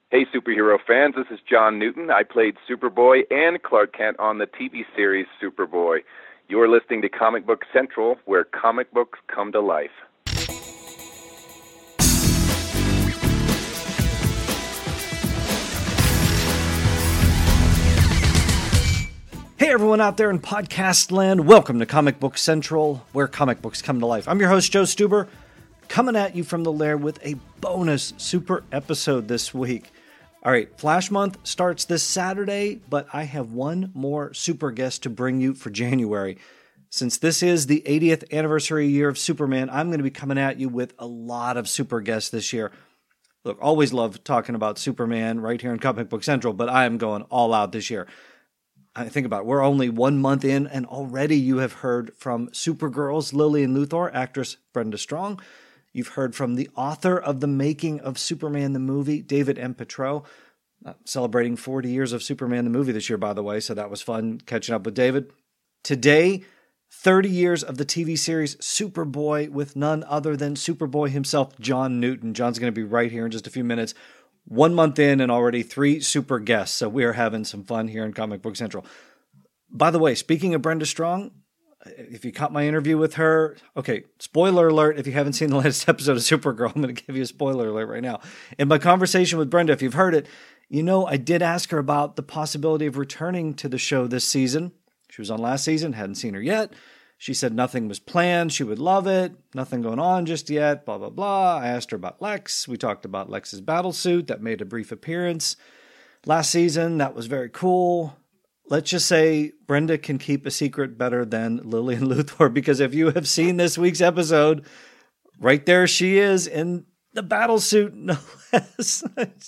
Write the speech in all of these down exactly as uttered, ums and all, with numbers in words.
Hey, superhero fans, this is John Newton. I played Superboy and Clark Kent on the T V series Superboy. You're listening to Comic Book Central, where comic books come to life. Hey everyone out there in podcast land, welcome to Comic Book Central, where comic books come to life. I'm your host, Joe Stuber, coming at you from the lair with a bonus super episode this week. All right, Flash Month starts this Saturday, but I have one more super guest to bring you for January. Since this is the eightieth anniversary year of Superman, I'm going to be coming at you with a lot of super guests this year. Look, always love talking about Superman right here in Comic Book Central, but I am going all out this year. I think about it, we're only one month in, and already you have heard from Supergirl's Lillian Luthor, actress Brenda Strong. You've heard from the author of The Making of Superman the Movie, David M. Petro, uh, celebrating forty years of Superman the Movie this year, by the way, so that was fun catching up with David. Today, thirty years of the T V series Superboy with none other than Superboy himself, John Newton. John's going to be right here in just a few minutes. One month in and already three super guests, so we are having some fun here in Comic Book Central. By the way, speaking of Brenda Strong, if you caught my interview with her, okay, spoiler alert, if you haven't seen the latest episode of Supergirl, I'm going to give you a spoiler alert right now. In my conversation with Brenda, if you've heard it, you know I did ask her about the possibility of returning to the show this season. She was on last season, hadn't seen her yet. She said nothing was planned, she would love it, nothing going on just yet, blah, blah, blah. I asked her about Lex. We talked about Lex's battle suit that made a brief appearance last season. That was very cool. Let's just say Brenda can keep a secret better than Lillian Luthor, because if you have seen this week's episode, right there she is in the battle suit, no less.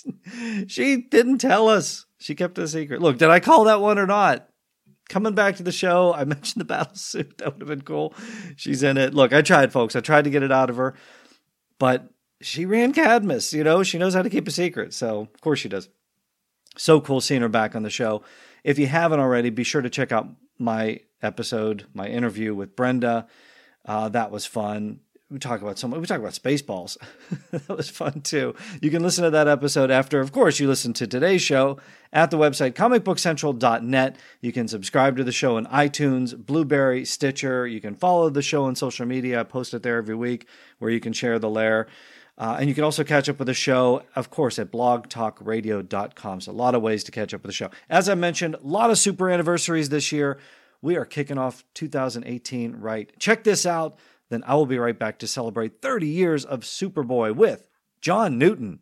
She didn't tell us. She kept it a secret. Look, did I call that one or not? Coming back to the show, I mentioned the battle suit. That would have been cool. She's in it. Look, I tried, folks. I tried to get it out of her, but she ran Cadmus. You know, she knows how to keep a secret. So, of course she does. So cool seeing her back on the show. If you haven't already, be sure to check out my episode, my interview with Brenda. Uh, that was fun. We talk about some. We talk about Spaceballs. That was fun too. You can listen to that episode after, of course, you listen to today's show at the website comic book central dot net. You can subscribe to the show on iTunes, Blueberry, Stitcher. You can follow the show on social media. I post it there every week where you can share the lair. Uh, and you can also catch up with the show, of course, at blog talk radio dot com. So a lot of ways to catch up with the show. As I mentioned, a lot of super anniversaries this year. We are kicking off two thousand eighteen right. Check this out. Then I will be right back to celebrate thirty years of Superboy with John Newton.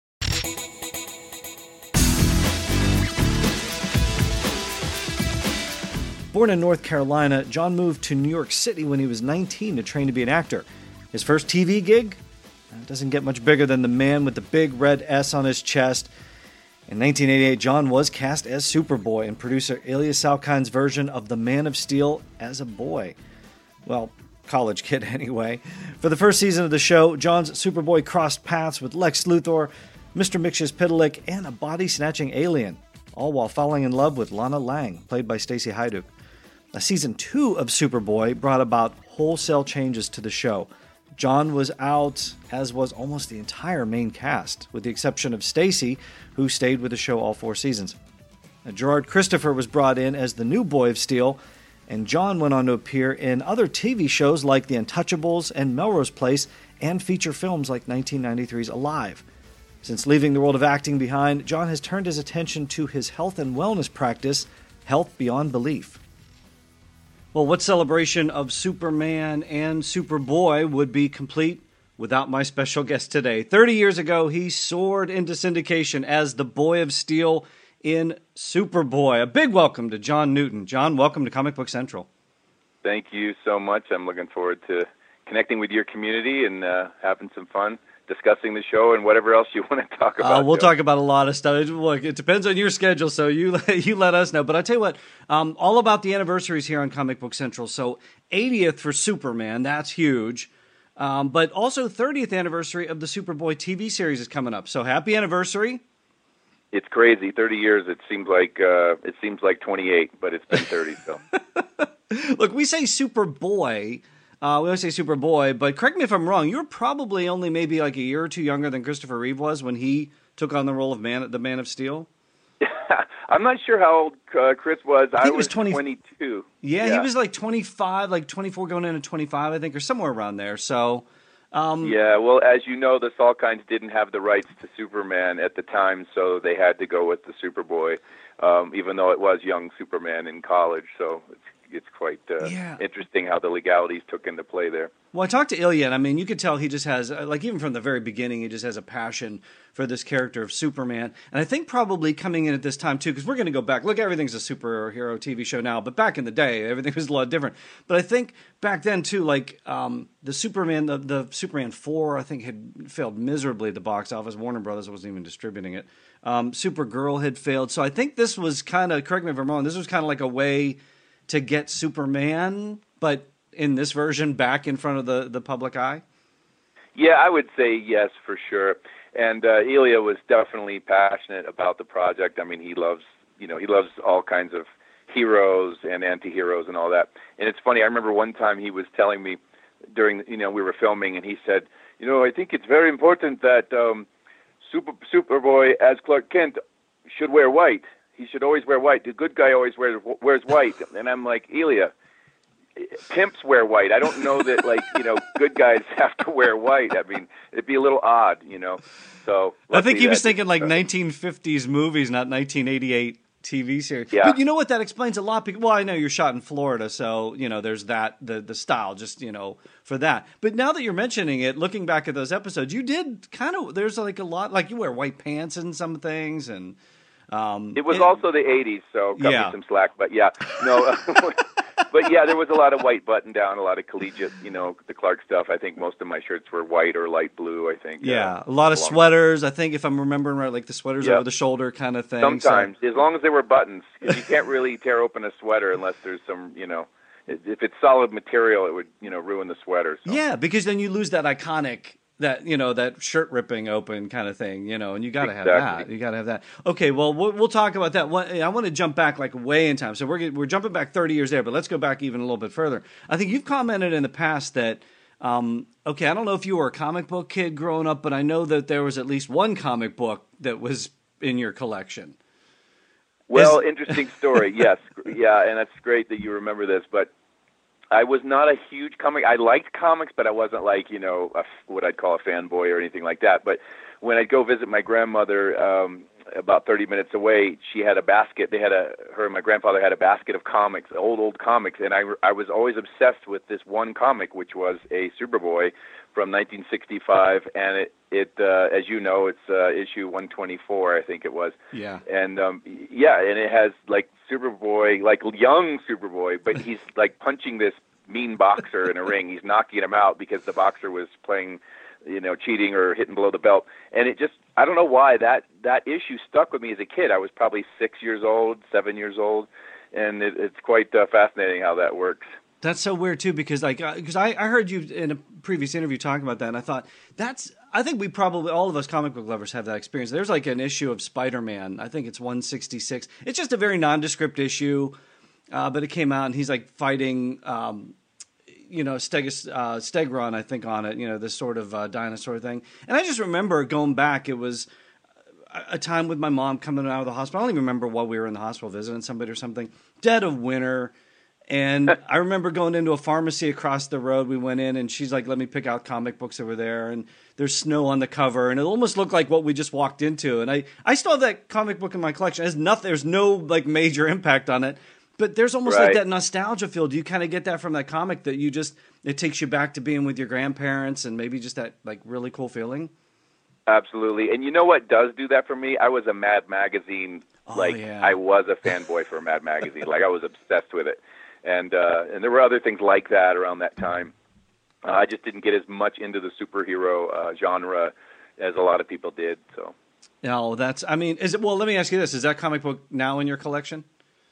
Born in North Carolina, John moved to New York City when he was nineteen to train to be an actor. His first T V gig? It doesn't get much bigger than the man with the big red S on his chest. In nineteen eighty-eight, John was cast as Superboy in producer Ilya Salkind's version of The Man of Steel as a boy. Well, college kid anyway. For the first season of the show, John's Superboy crossed paths with Lex Luthor, Mister Mxyzptlk, and a body-snatching alien, all while falling in love with Lana Lang, played by Stacey Hajduk. Now, season two of Superboy brought about wholesale changes to the show. John was out, as was almost the entire main cast, with the exception of Stacey, who stayed with the show all four seasons. Now, Gerard Christopher was brought in as the new Boy of Steel, and John went on to appear in other T V shows like The Untouchables and Melrose Place, and feature films like nineteen ninety-three's Alive. Since leaving the world of acting behind, John has turned his attention to his health and wellness practice, Health Beyond Belief. Well, what celebration of Superman and Superboy would be complete without my special guest today? thirty years ago, he soared into syndication as the Boy of Steel in Superboy. A big welcome to John Newton. John, welcome to Comic Book Central. Thank you so much. I'm looking forward to connecting with your community and uh, having some fun discussing the show and whatever else you want to talk about. Uh, we'll Joe. talk about a lot of stuff. Look, it depends on your schedule, so you you let us know. But I tell you what, um, all about the anniversaries here on Comic Book Central. So eightieth for Superman, that's huge. Um, but also thirtieth anniversary of the Superboy T V series is coming up. So happy anniversary. It's crazy. thirty years, it seems like uh, it seems like twenty-eight, but it's been thirty, so. Look, we say Superboy. Uh, we always say Superboy, but correct me if I'm wrong. You were probably only maybe like a year or two younger than Christopher Reeve was when he took on the role of man, the Man of Steel? I'm not sure how old uh, Chris was. I, I think was was twenty, twenty-two. Yeah, yeah, he was like twenty-five, like twenty-four going into twenty-five, I think, or somewhere around there. So, um, yeah. Well, as you know, the Salkinds didn't have the rights to Superman at the time, so they had to go with the Superboy, um, even though it was young Superman in college. So it's it's quite uh, yeah. interesting how the legalities took into play there. Well, I talked to Ilya, and I mean, you could tell he just has, like, even from the very beginning, he just has a passion for this character of Superman. And I think probably coming in at this time, too, because we're going to go back. Look, everything's a superhero T V show now, but back in the day, everything was a lot different. But I think back then, too, like, um, the Superman, the, the Superman four, I think, had failed miserably at the box office. Warner Brothers wasn't even distributing it. Um, Supergirl had failed. So I think this was kind of, correct me if I'm wrong, this was kind of like a way to get Superman, but in this version back in front of the, the public eye? Yeah, I would say yes, for sure. And uh, Ilya was definitely passionate about the project. I mean, he loves, you know, he loves all kinds of heroes and anti-heroes and all that. And it's funny, I remember one time he was telling me during, you know, we were filming, and he said, you know, I think it's very important that um, Super Superboy as Clark Kent should wear white. He should always wear white. The good guy always wears wears white. And I'm like, Ilya, pimps wear white. I don't know that, like, you know, good guys have to wear white. I mean, it'd be a little odd, you know. So I think he was thinking like nineteen fifties movies, not nineteen eighty-eight T V series. Yeah. But you know what? That explains a lot. Because, well, I know you're shot in Florida, so, you know, there's that, the, the style, just, you know, for that. But now that you're mentioning it, looking back at those episodes, you did kind of, there's like a lot, like you wear white pants in some things, and Um, it was it, also the eighties, so cut yeah. me some slack. But yeah, no, but yeah, there was a lot of white button down, a lot of collegiate, you know, the Clark stuff. I think most of my shirts were white or light blue. I think. Yeah, uh, a lot of sweaters. I think if I'm remembering right, like the sweaters yep. over the shoulder kind of thing. Sometimes, so. as long as they were buttons, because you can't really tear open a sweater unless there's some, you know, if it's solid material, it would, you know, ruin the sweater. So. Yeah, because then you lose that iconic. That, you know, that shirt ripping open kind of thing, you know, and you got to exactly. have that. You got to have that. Okay, well, well, we'll talk about that. I want to jump back like way in time. So we're we're jumping back thirty years there, but let's go back even a little bit further. I think you've commented in the past that, um, okay, I don't know if you were a comic book kid growing up, but I know that there was at least one comic book that was in your collection. Well, Is... interesting story. Yes, yeah, and that's great that you remember this, but I was not a huge comic. I liked comics, but I wasn't like, you know, a, what I'd call a fanboy or anything like that. But when I'd go visit my grandmother um, about thirty minutes away, she had a basket. They had a, her and my grandfather had a basket of comics, old, old comics. And I, I was always obsessed with this one comic, which was a Superboy from nineteen sixty-five. And it, it uh, as you know, it's uh, issue one twenty-four, I think it was. Yeah. And, um, yeah, and it has, like, Superboy, like young Superboy, but he's like punching this mean boxer in a ring. He's knocking him out because the boxer was playing, you know, cheating or hitting below the belt. And it just, I don't know why that, that issue stuck with me as a kid. I was probably six years old, seven years old. And it, it's quite uh, fascinating how that works. That's so weird too, because like, because I, I heard you in a previous interview talking about that, and I thought that's. I think we probably all of us comic book lovers have that experience. There's like an issue of Spider-Man. I think it's one sixty-six. It's just a very nondescript issue, uh, but it came out and he's like fighting, um, you know, Stegus, uh, Stegron, I think, on it. You know, this sort of uh, dinosaur thing. And I just remember going back. It was a time with my mom coming out of the hospital. I don't even remember while we were in the hospital visiting somebody or something. Dead of winter. And I remember going into a pharmacy across the road. We went in, and she's like, let me pick out comic books over there. And there's snow on the cover. And it almost looked like what we just walked into. And I, I still have that comic book in my collection. It has nothing, there's no like major impact on it. But there's almost right. like that nostalgia feel. Do you kind of get that from that comic that you just, it takes you back to being with your grandparents and maybe just that like really cool feeling? Absolutely. And you know what does do that for me? I was a Mad Magazine, oh, like yeah. I was a fanboy for Mad Magazine. Like I was obsessed with it. And uh, and there were other things like that around that time. Uh, I just didn't get as much into the superhero uh, genre as a lot of people did. So, no, that's. I mean, is it? Well, let me ask you this: is that comic book now in your collection?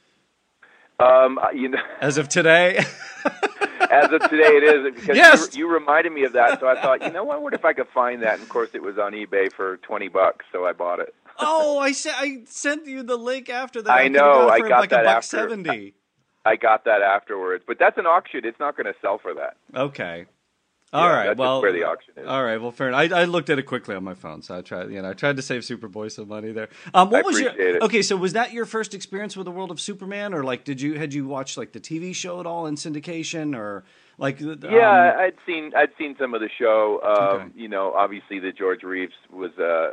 Um, you know, as of today. As of today, it is because yes! you, you reminded me of that. So I thought, you know, what? I wonder if I could find that. And of course, it was on eBay for twenty bucks, so I bought it. oh, I sa- I sent you the link after that. I, I know. Got I for got like that a buck after. seventy. I got that afterwards, but that's an auction. It's not going to sell for that. Okay. All yeah, right, that's well, just where the auction is. All right, well, fair enough. I, I looked at it quickly on my phone, so I tried. You know, I tried to save Superboy some money there. Um, what I was your appreciate it. okay? So was that your first experience with the world of Superman, or like did you had you watched like the T V show at all in syndication, or like? Um, Yeah, I'd seen I'd seen some of the show. Um, Okay. You know, obviously the George Reeves was. Uh,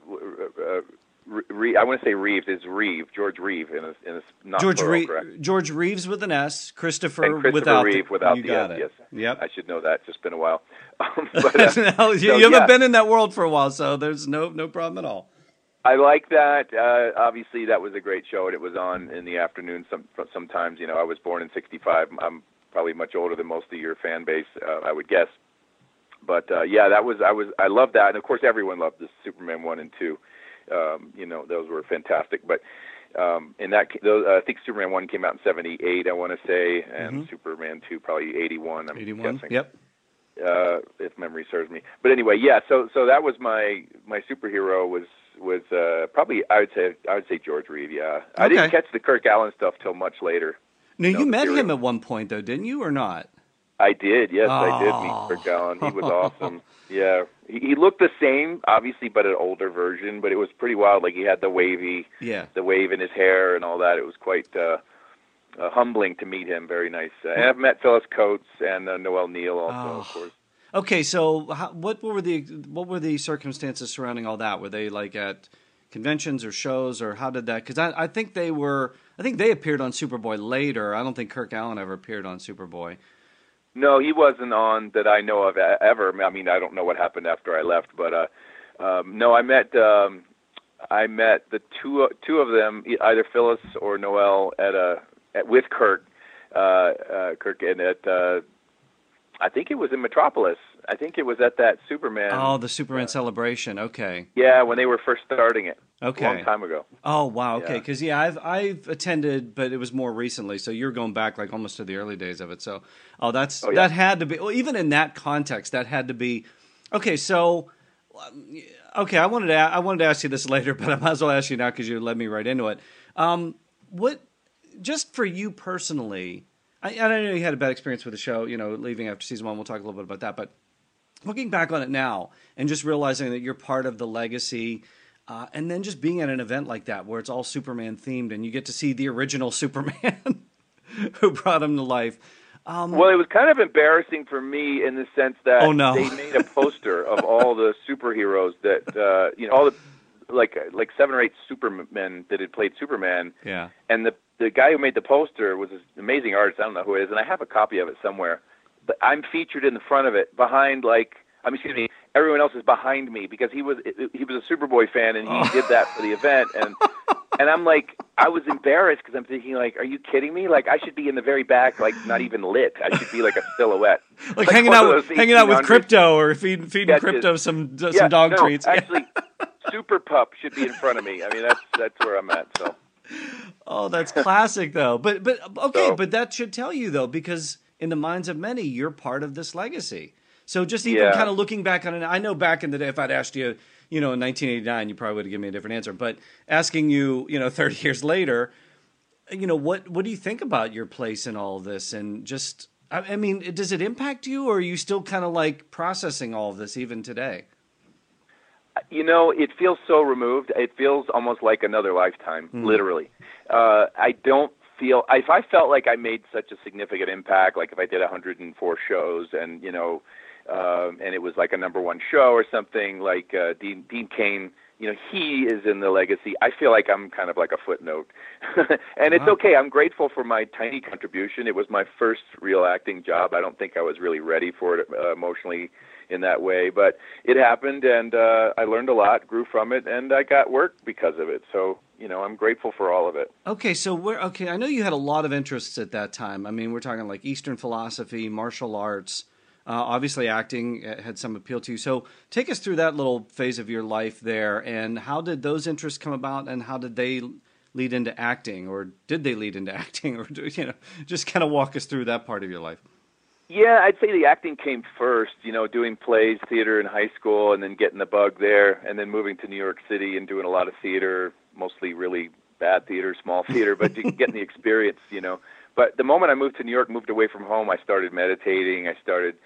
uh, Re- I want to say Reeves is Reeve, George Reeve, in a, in a not George plural, Re- correct? George Reeves with an S, Christopher, And Christopher without Reeve the, without you the got S. it. Yes, Yep. I should know that. It's just been a while. Um, but, uh, No, you, so, you haven't yeah. been in that world for a while, so there's no no problem at all. I like that. Uh, obviously, that was a great show, and it was on in the afternoon. Some sometimes, you know, I was born in sixty-five. I'm probably much older than most of your fan base, uh, I would guess. But uh, yeah, that was I was I loved that, and of course, everyone loved the Superman one and two. Um, you know, those were fantastic. But um, in that, those, uh, I think Superman one came out in seventy-eight, I want to say, and Mm-hmm. Superman two probably eighty-one. I'm eighty-one. guessing. Yep. Uh, if memory serves me. But anyway, yeah. So so that was my my superhero was was uh, probably I would say I would say George Reeve. Yeah, I Okay. didn't catch the Kirk Allen stuff till much later. No, You know, you the met serial. him at one point though, didn't you, or not? I did, yes, Oh. I did meet Kirk Allen. He was awesome. Yeah, he, he looked the same, obviously, but an older version. But it was pretty wild. Like he had the wavy, Yeah. the wave in his hair and all that. It was quite uh, uh, humbling to meet him. Very nice. Uh, and I've met Phyllis Coates and uh, Noel Neal also, Oh. of course. Okay, so how, what were the what were the circumstances surrounding all that? Were they like at conventions or shows, or how did that? Because I, I think they were. I think they appeared on Superboy later. I don't think Kirk Allen ever appeared on Superboy. No, he wasn't on that I know of e- ever. I mean, I don't know what happened after I left, but uh, um, no, I met um, I met the two two of them, e- either Phyllis or Noel, at a at, with Kirk, uh, uh, Kirk, and at uh, I think it was in Metropolis. I think it was at that Superman. Oh, the Superman celebration. Okay. Yeah, when they were first starting it. Okay. A long time ago. Oh wow. Okay. Yeah. Because yeah, I've I've attended, but it was more recently. So you're going back like almost to the early days of it. So oh, that's Oh, yeah. that had to be. Well, even in that context, that had to be. Okay. So um, okay, I wanted to I wanted to ask you this later, but I might as well ask you now because you led me right into it. Um, what just for you personally? I, and I know you had a bad experience with the show. You know, leaving after season one. We'll talk a little bit about that, but. Looking back on it now and just realizing that you're part of the legacy, uh, and then just being at an event like that where it's all Superman themed and you get to see the original Superman who brought him to life. Um, Well, it was kind of embarrassing for me in the sense that Oh, no. they made a poster of all the superheroes that uh, you know, all the like like seven or eight Supermen that had played Superman, yeah. and the the guy who made the poster was this amazing artist. I don't know who it is, and I have a copy of it somewhere. But I'm featured in the front of it, behind like I mean, excuse me, everyone else is behind me because he was he was a Superboy fan and he Oh. did that for the event, and and I'm like, I was embarrassed because I'm thinking like, are you kidding me? Like I should be in the very back, like not even lit. I should be like a silhouette, Like, hanging one out, of with, those hanging out with eighteen hundreds. Crypto or feed, feeding Sketches. Crypto some some Yeah, dog no, treats. Actually, Super Pup should be in front of me. I mean, that's that's where I'm at. So. Oh, that's classic though. But but okay, So- but that should tell you though, because in the minds of many, you're part of this legacy. So just even Yeah. kind of looking back on it, I know back in the day, if I'd asked you, you know, in nineteen eighty-nine, you probably would have given me a different answer. But asking you, you know, thirty years later, you know, what what do you think about your place in all of this? And just, I, I mean, does it impact you, or are you still kind of like processing all of this even today? You know, it feels so removed. It feels almost like another lifetime, Mm. literally. Uh, I don't feel, if I felt like I made such a significant impact, like if I did one hundred four shows and, you know, um, and it was like a number one show or something, like uh, Dean, Dean Cain, you know, he is in the legacy. I feel like I'm kind of like a footnote. And it's Wow. okay. I'm grateful for my tiny contribution. It was my first real acting job. I don't think I was really ready for it uh, emotionally in that way, but it happened, and uh, I learned a lot, grew from it, and I got work because of it. So, you know, I'm grateful for all of it. Okay, so we're okay. I know you had a lot of interests at that time. I mean, we're talking like Eastern philosophy, martial arts. Uh, obviously, acting uh, had some appeal to you. So, take us through that little phase of your life there, and how did those interests come about, and how did they lead into acting, or did they lead into acting, or do, you know, just kind of walk us through that part of your life. Yeah, I'd say the acting came first, you know, doing plays, theater in high school, and then getting the bug there, and then moving to New York City and doing a lot of theater, mostly really bad theater, small theater, but getting the experience, you know. But the moment I moved to New York, moved away from home, I started meditating. I started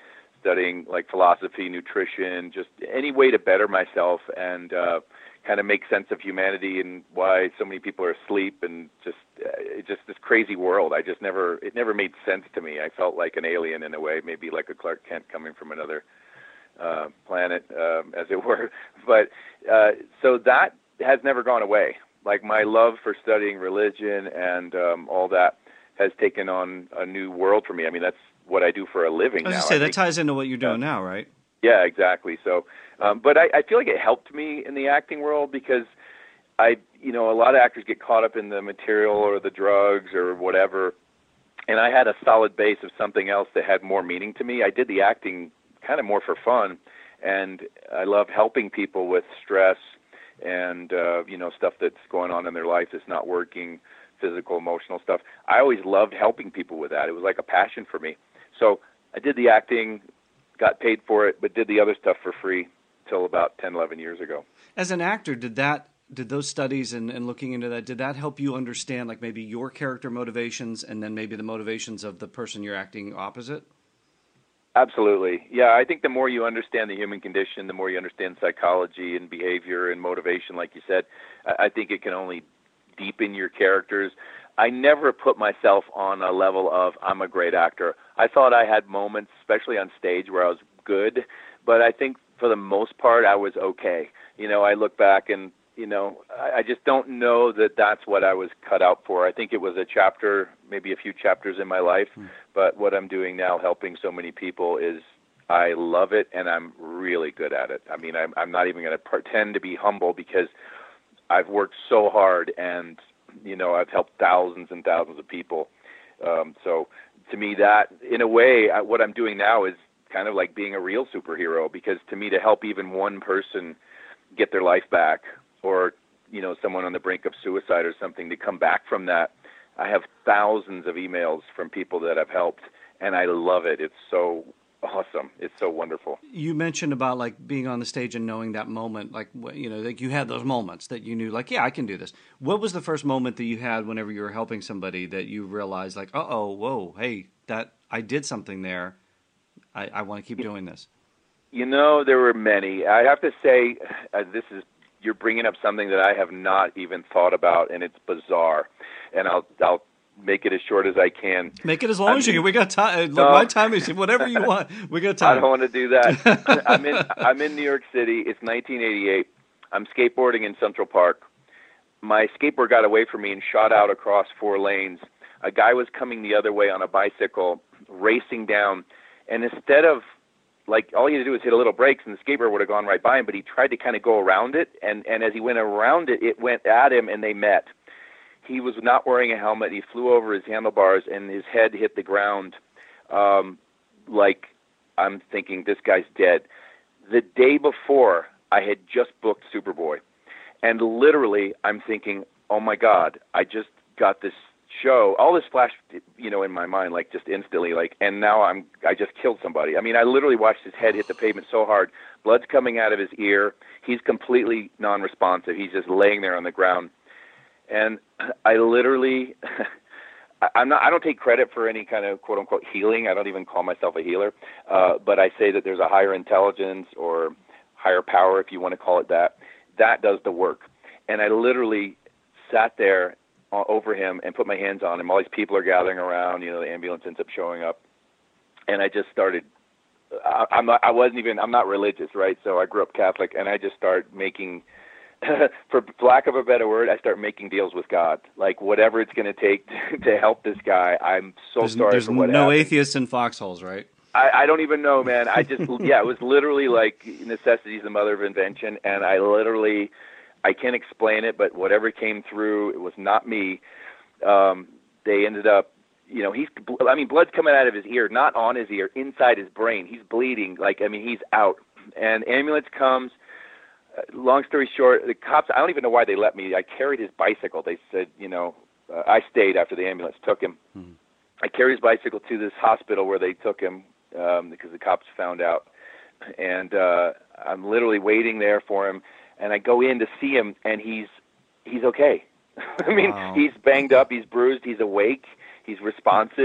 studying like philosophy, nutrition, just any way to better myself and uh, kind of make sense of humanity and why so many people are asleep and just uh, just this crazy world. I just never it never made sense to me. I felt like an alien in a way, maybe like a Clark Kent coming from another uh, planet, um, as it were. But uh, so that has never gone away. Like my love for studying religion and um, all that has taken on a new world for me. I mean, that's what I do for a living I was now. going to say, I that think, ties into what you're doing uh, now, right? Yeah, exactly. So, um, but I, I feel like it helped me in the acting world because I, you know, a lot of actors get caught up in the material or the drugs or whatever, and I had a solid base of something else that had more meaning to me. I did the acting kind of more for fun, and I love helping people with stress and, uh, you know, stuff that's going on in their life that's not working, physical, emotional stuff. I always loved helping people with that. It was like a passion for me. So I did the acting, got paid for it, but did the other stuff for free till about ten, eleven years ago. As an actor, did that, did those studies and, and looking into that, did that help you understand like maybe your character motivations and then maybe the motivations of the person you're acting opposite? Absolutely. Yeah, I think the more you understand the human condition, the more you understand psychology and behavior and motivation, like you said, I think it can only deepen your characters. I never put myself on a level of I'm a great actor. I thought I had moments, especially on stage, where I was good, but I think for the most part I was okay. You know, I look back and, you know, I just don't know that that's what I was cut out for. I think it was a chapter, maybe a few chapters in my life, hmm. but what I'm doing now, helping so many people, is I love it and I'm really good at it. I mean, I'm, I'm not even going to pretend to be humble because I've worked so hard and, you know, I've helped thousands and thousands of people. Um, so to me that, in a way, I, what I'm doing now is kind of like being a real superhero, because to me, to help even one person get their life back, or, you know, someone on the brink of suicide or something, to come back from that, I have thousands of emails from people that I've helped, and I love it. It's so awesome. It's so wonderful. You mentioned about like being on the stage and knowing that moment, like, you know, like you had those moments that you knew like, yeah, I can do this. What was the first moment that you had whenever you were helping somebody that you realized like, uh-oh, whoa, hey, that I did something there. I, I want to keep doing this. You know, there were many. I have to say, uh, this is, you're bringing up something that I have not even thought about, and it's bizarre. And I'll, I'll make it as short as I can. Make it as long I as mean, you can. We got time. Look, no. my time is whatever you want. We got time. I don't want to do that. I'm in I'm in New York City. It's nineteen eighty-eight. I'm skateboarding in Central Park. My skateboard got away from me and shot out across four lanes. A guy was coming the other way on a bicycle, racing down, and instead of, like, all he had to do was hit a little brakes and the skateboard would have gone right by him, but he tried to kind of go around it, and, and as he went around it, it went at him and they met. He was not wearing a helmet. He flew over his handlebars and his head hit the ground. Um, like, I'm thinking, this guy's dead. The day before, I had just booked Superboy. And literally, I'm thinking, oh my God, I just got this show. All this flashed, you know, in my mind, like just instantly, like, and now I'm, I just killed somebody. I mean, I literally watched his head hit the pavement so hard, blood's coming out of his ear. He's completely non-responsive. He's just laying there on the ground. And I literally, I'm not, I don't take credit for any kind of quote unquote healing. I don't even call myself a healer. Uh, but I say that there's a higher intelligence or higher power, if you want to call it that, that does the work. And I literally sat there over him and put my hands on him. All these people are gathering around, you know, the ambulance ends up showing up. And I just started, I, I'm not, I wasn't even, I'm not religious, right? So I grew up Catholic, and I just started making, for lack of a better word, I start making deals with God. Like, whatever it's going to take to help this guy, I'm so there's, sorry there's for what no happened. atheists in foxholes, right? I, I don't even know, man. I just, yeah, it was literally like necessity is the mother of invention, and I literally, I can't explain it, but whatever came through, it was not me. Um, they ended up, you know, he's, I mean, blood's coming out of his ear, not on his ear, inside his brain. He's bleeding. Like, I mean, he's out. And ambulance comes. Uh, long story short, the cops, I don't even know why they let me. I carried his bicycle. They said, you know, uh, I stayed after the ambulance took him. Hmm. I carried his bicycle to this hospital where they took him um, because the cops found out. And uh, I'm literally waiting there for him. And I go in to see him, and he's he's okay. I mean, wow. He's banged up, he's bruised, he's awake, he's responsive,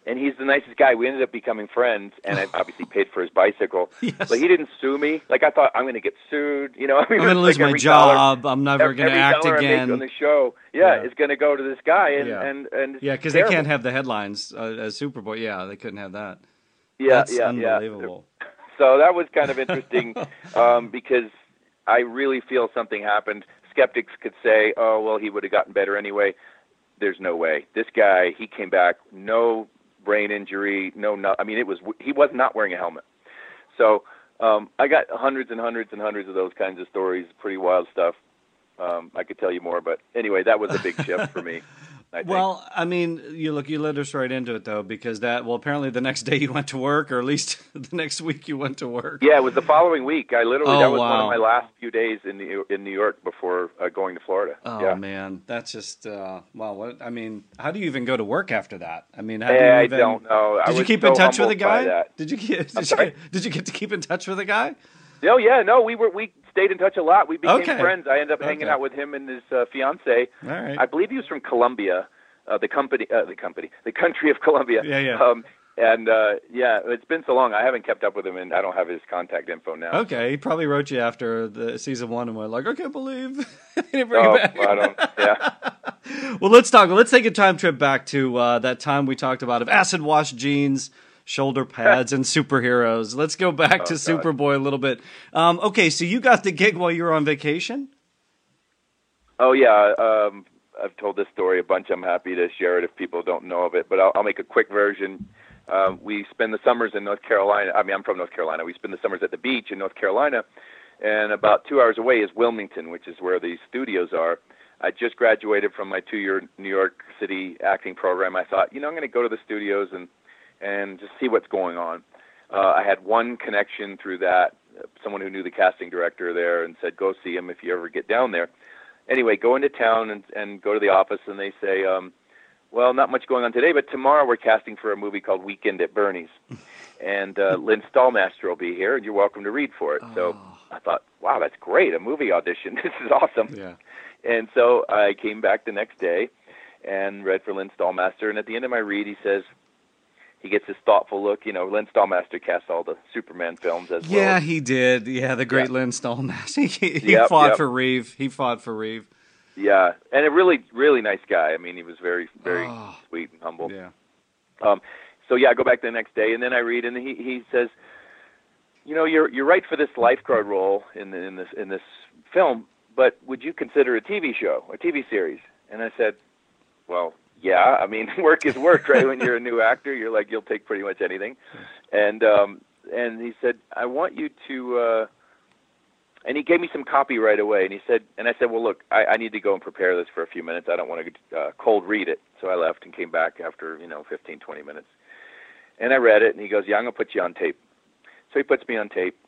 and he's the nicest guy. We ended up becoming friends, and I obviously paid for his bicycle. Yes. But he didn't sue me. Like, I thought, I'm going to get sued. You know, I mean, I'm going to lose like my job. Dollar, I'm never going to act dollar again. I make on the show, yeah, yeah. it's going to go to this guy, and yeah, and, and yeah, because they can't have the headlines uh, as Superboy. Yeah, they couldn't have that. Yeah, That's yeah, unbelievable. Yeah. So that was kind of interesting um, because I really feel something happened. Skeptics could say, "Oh, well, he would have gotten better anyway." There's no way. This guy, he came back, no brain injury, no, no. I mean, it was he was not wearing a helmet. So um, I got hundreds and hundreds and hundreds of those kinds of stories, pretty wild stuff. Um, I could tell you more, but anyway, that was a big shift for me. I think. Well, I mean, you look, you led us right into it though, because that, well, apparently the next day you went to work, or at least the next week you went to work. Yeah, it was the following week. I literally, oh, that was wow. one of my last few days in New, in New York before uh, going to Florida. Oh yeah. man, that's just, uh, wow. What, I mean, how do you even go to work after that? I mean, how hey, do you I even, don't know. Did I you was keep so in touch with the humbled by guy? that. Did you get, did I'm you sorry? get, did you get to keep in touch with the guy? No, yeah, no, we were, we stayed in touch a lot. We became Okay. friends. I ended up hanging Okay. out with him and his uh, fiance. All right. I believe he was from Colombia. Uh, the company, uh, the company, the country of Colombia. Yeah, yeah. Um, and uh, yeah, it's been so long. I haven't kept up with him, and I don't have his contact info now. Okay, he probably wrote you after the season one and went like, I can't believe he didn't bring Oh, it back. well, I don't. Yeah. Well, let's talk. Let's take a time trip back to uh, that time we talked about of acid wash jeans, shoulder pads, and superheroes. Let's go back Oh, to God. Superboy a little bit. Um, okay, so you got the gig while you were on vacation? Oh yeah. Um, I've told this story a bunch. I'm happy to share it if people don't know of it, but I'll, I'll make a quick version. Um, we spend the summers in North Carolina. I mean, I'm from North Carolina. We spend the summers at the beach in North Carolina, and about two hours away is Wilmington, which is where the studios are. I just graduated from my two-year New York City acting program. I thought, you know, I'm going to go to the studios and and just see what's going on. Uh, I had one connection through that, someone who knew the casting director there, and said, go see him if you ever get down there. Anyway, go into town and, and go to the office, and they say, um, well, not much going on today, but tomorrow we're casting for a movie called Weekend at Bernie's. And uh, Lynn Stallmaster will be here, and you're welcome to read for it. Oh. So I thought, wow, that's great, a movie audition. This is awesome. Yeah. And so I came back the next day and read for Lynn Stallmaster, and at the end of my read, he says, he gets this thoughtful look. You know, Lynn Stallmaster cast all the Superman films as well. Yeah, he did. Yeah, the great Yeah. Lynn Stallmaster. He, he Yep, fought yep. for Reeve. He fought for Reeve. Yeah, and a really, really nice guy. I mean, he was very, very Oh. sweet and humble. Yeah. Um, so yeah, I go back the next day, and then I read, and he he says, you know, you're you're right for this lifeguard role in the, in this in this film, but would you consider a T V show, a T V series? And I said, well, yeah. I mean, work is work, right? When you're a new actor, you're like, you'll take pretty much anything. And um, and he said, I want you to. Uh, And he gave me some copy right away, and he said, and I said, well, look, I, I need to go and prepare this for a few minutes. I don't want to uh, cold read it. So I left and came back after, you know, fifteen, twenty minutes. And I read it, and he goes, yeah, I'm going to put you on tape. So he puts me on tape,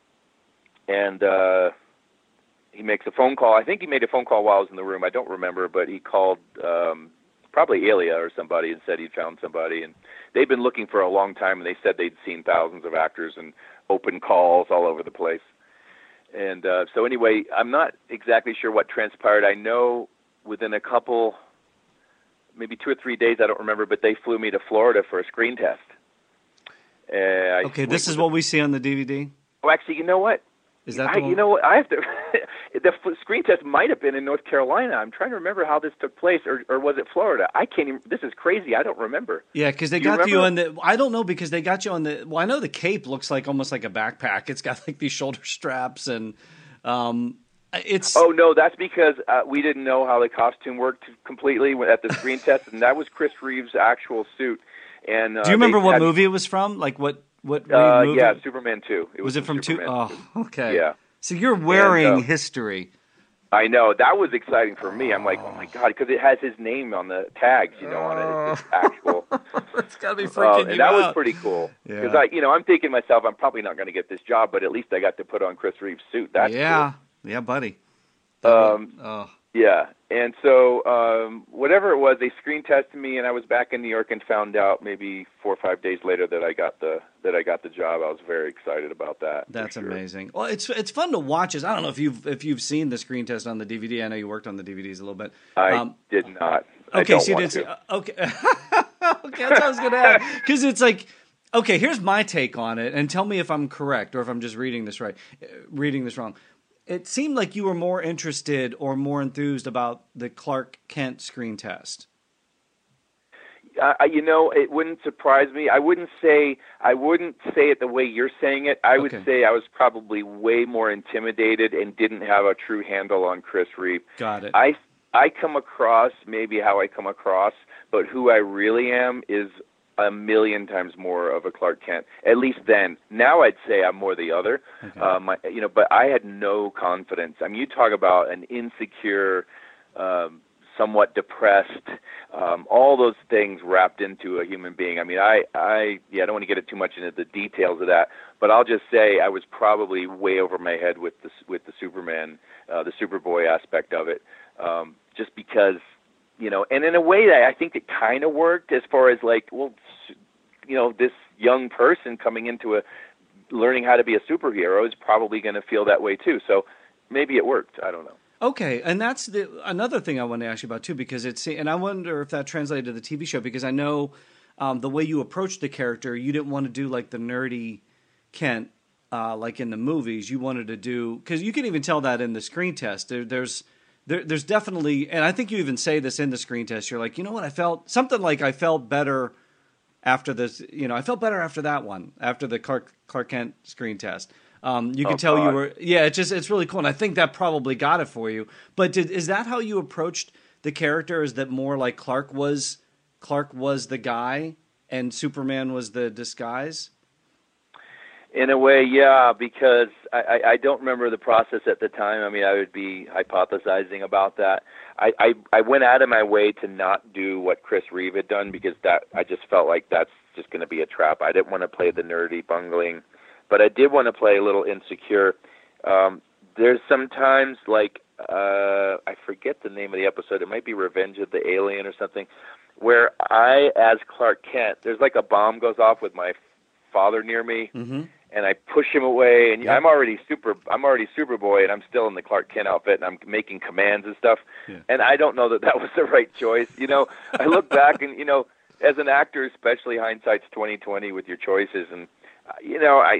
and uh, he makes a phone call. I think he made a phone call while I was in the room. I don't remember, but he called um, probably Elia or somebody and said he'd found somebody. And they'd been looking for a long time, and they said they'd seen thousands of actors and open calls all over the place. And uh, so anyway, I'm not exactly sure what transpired. I know within a couple, maybe two or three days, I don't remember, but they flew me to Florida for a screen test. Uh, I Okay, this is what we see on the D V D? Oh, actually, you know what? Is that I, the one? you know what? I have to. The f- screen test might have been in North Carolina. I'm trying to remember how this took place, or, or was it Florida? I can't even. This is crazy. I don't remember. Yeah, because they Do you got you on remember? the. I don't know because they got you on the. Well, I know the cape looks like almost like a backpack. It's got like these shoulder straps and, um, it's. Oh no, that's because uh, we didn't know how the costume worked completely at the screen test, and that was Chris Reeve's actual suit. And uh, Do you remember they what had- movie it was from? Like what what Uh, movie? yeah, Superman two. It Was was, it from two? Superman Oh, okay. Yeah. So you're wearing And, uh, history. I know that was exciting for me. I'm like, oh my god, because it has his name on the tags, you know, on it. It's just actual. It's got to be Uh, freaking and you that out. was pretty cool because Yeah. I, you know, I'm thinking to myself, I'm probably not going to get this job, but at least I got to put on Chris Reeve's suit. That's yeah, yeah, buddy. cool. Um, Oh, yeah, and so um, whatever it was, they screen tested me, and I was back in New York and found out maybe four or five days later that I got the that I got the job. I was very excited about that. for that's sure. amazing. Well, it's it's fun to watch. As I don't know if you've if you've seen the screen test on the D V D. I know you worked on the D V Ds a little bit. I Um, did not. I Okay, don't so you want did. See, to. okay, Okay, that's what I was going to ask. Because it's like, okay, here's my take on it, and tell me if I'm correct or if I'm just reading this right, reading this wrong. It seemed like you were more interested or more enthused about the Clark Kent screen test. Uh, you know, it wouldn't surprise me. I wouldn't say I wouldn't say it the way you're saying it. I would Okay. say I was probably way more intimidated and didn't have a true handle on Chris Reeve. Got it. I I come across maybe how I come across, but who I really am is a million times more of a Clark Kent. At least then. Now I'd say I'm more the other. Okay. Um, I, you know, but I had no confidence. I mean, you talk about an insecure. Um, somewhat depressed, um, all those things wrapped into a human being. I mean, I, I, yeah, I don't want to get it too much into the details of that, but I'll just say I was probably way over my head with the with the Superman, uh, the Superboy aspect of it, um, just because, you know, and in a way that I think it kind of worked as far as like, well, you know, this young person coming into a learning how to be a superhero is probably going to feel that way too. So maybe it worked. I don't know. Okay, and that's the another thing I want to ask you about too, because it's and I wonder if that translated to the T V show, because I know um, the way you approached the character, you didn't want to do like the nerdy Kent, uh, like in the movies. You wanted to do, because you can even tell that in the screen test. There, there's there, there's definitely, and I think you even say this in the screen test. You're like, you know what, I felt something like I felt better after this. You know, I felt better after that one, after the Clark Clark Kent screen test. Um, you oh, could tell God. you were, yeah, it's just, it's really cool. And I think that probably got it for you. But did, is that how you approached the character? Is that more like Clark was, Clark was the guy and Superman was the disguise? In a way, yeah, because I, I, I don't remember the process at the time. I mean, I would be hypothesizing about that. I, I, I went out of my way to not do what Chris Reeve had done because that I just felt like that's just going to be a trap. I didn't want to play the nerdy bungling. But I did want to play a little insecure. Um, there's sometimes, like, uh, I forget the name of the episode. It might be Revenge of the Alien or something, where I, as Clark Kent, there's like a bomb goes off with my father near me, mm-hmm. and I push him away. And Yeah. I'm already super. I'm already Superboy, and I'm still in the Clark Kent outfit, and I'm making commands and stuff. Yeah. And I don't know that that was the right choice. You know, I look back, and you know, as an actor, especially hindsight's twenty twenty with your choices, and you know, I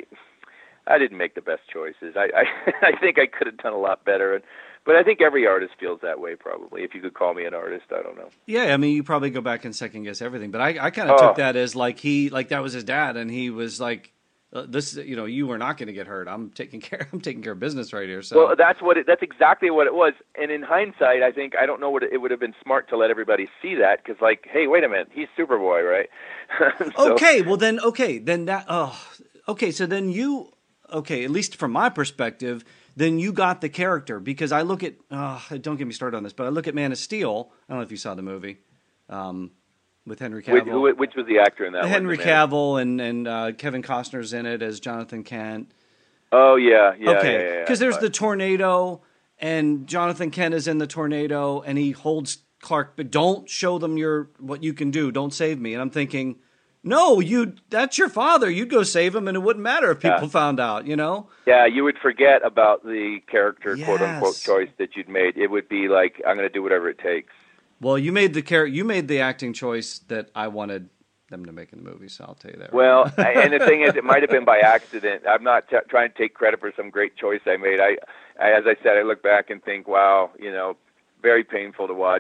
I didn't make the best choices. I I, I think I could have done a lot better, and, but I think every artist feels that way probably. If you could call me an artist, I don't know. Yeah, I mean, you probably go back and second guess everything, but I, I kind of Oh. took that as like he, like that was his dad, and he was like, uh, "This, you know, you were not going to get hurt. I'm taking care. I'm taking care of business right here." So, Well, that's what it, that's exactly what it was. And in hindsight, I think I don't know what it, it would have been smart to let everybody see that because, like, hey, wait a minute, he's Superboy, right? So- okay, well then, okay, then that, oh, okay, so then you, okay, at least from my perspective, then you got the character because I look at, oh, don't get me started on this, but I look at Man of Steel. I don't know if you saw the movie um, with Henry Which, Cavill. who, which was the actor in that one? Henry the man? Cavill and and uh, Kevin Costner's in it as Jonathan Kent. Oh yeah, yeah. okay, yeah, yeah, because yeah. there's the tornado, and Jonathan Kent is in the tornado, and he holds Clark. But don't show them your what you can do. Don't save me. And I'm thinking, no, you. That's your father. You'd go save him, and it wouldn't matter if people Yeah. found out. You know. Yeah, you would forget about the character, Yes. quote unquote, choice that you'd made. It would be like, I'm going to do whatever it takes. Well, you made the char- You made the acting choice that I wanted them to make in the movie. So I'll tell you that. right Well, now. and the thing is, it might have been by accident. I'm not t- trying to take credit for some great choice I made. I, I, as I said, I look back and think, wow, you know, very painful to watch.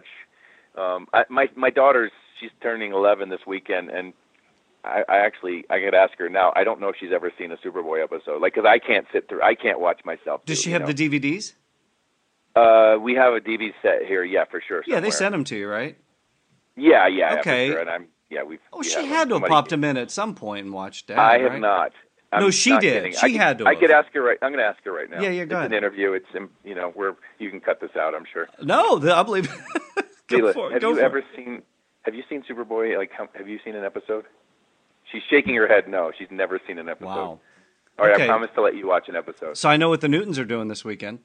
Um, I, my my daughter's she's turning eleven this weekend, and I, I actually I could ask her now. I don't know if she's ever seen a Superboy episode, like because I can't sit through. I can't watch myself. Does do, she you have know? the D V Ds? Uh, we have a D V D set here, yeah, for sure. Yeah, they somewhere. sent them to you, right? Yeah, yeah, yeah, Okay. for sure. And I'm yeah, we've. Oh, we she have them. had to have Somebody- popped him in at some point and watched Dad. I have right? not. I'm No, she not did. kidding. She I could, had to I have. could ask her right. I'm going to ask her right now. Yeah, yeah, go It's ahead. an interview. It's um, you know where you can cut this out. I'm sure. No, the, I believe. Go Leela, for it. have Go you for ever it. seen? Have you seen Superboy? Like, how, have you seen an episode? She's shaking her head. No, she's never seen an episode. Wow. All right, Okay. I promise to let you watch an episode. So I know what the Newtons are doing this weekend.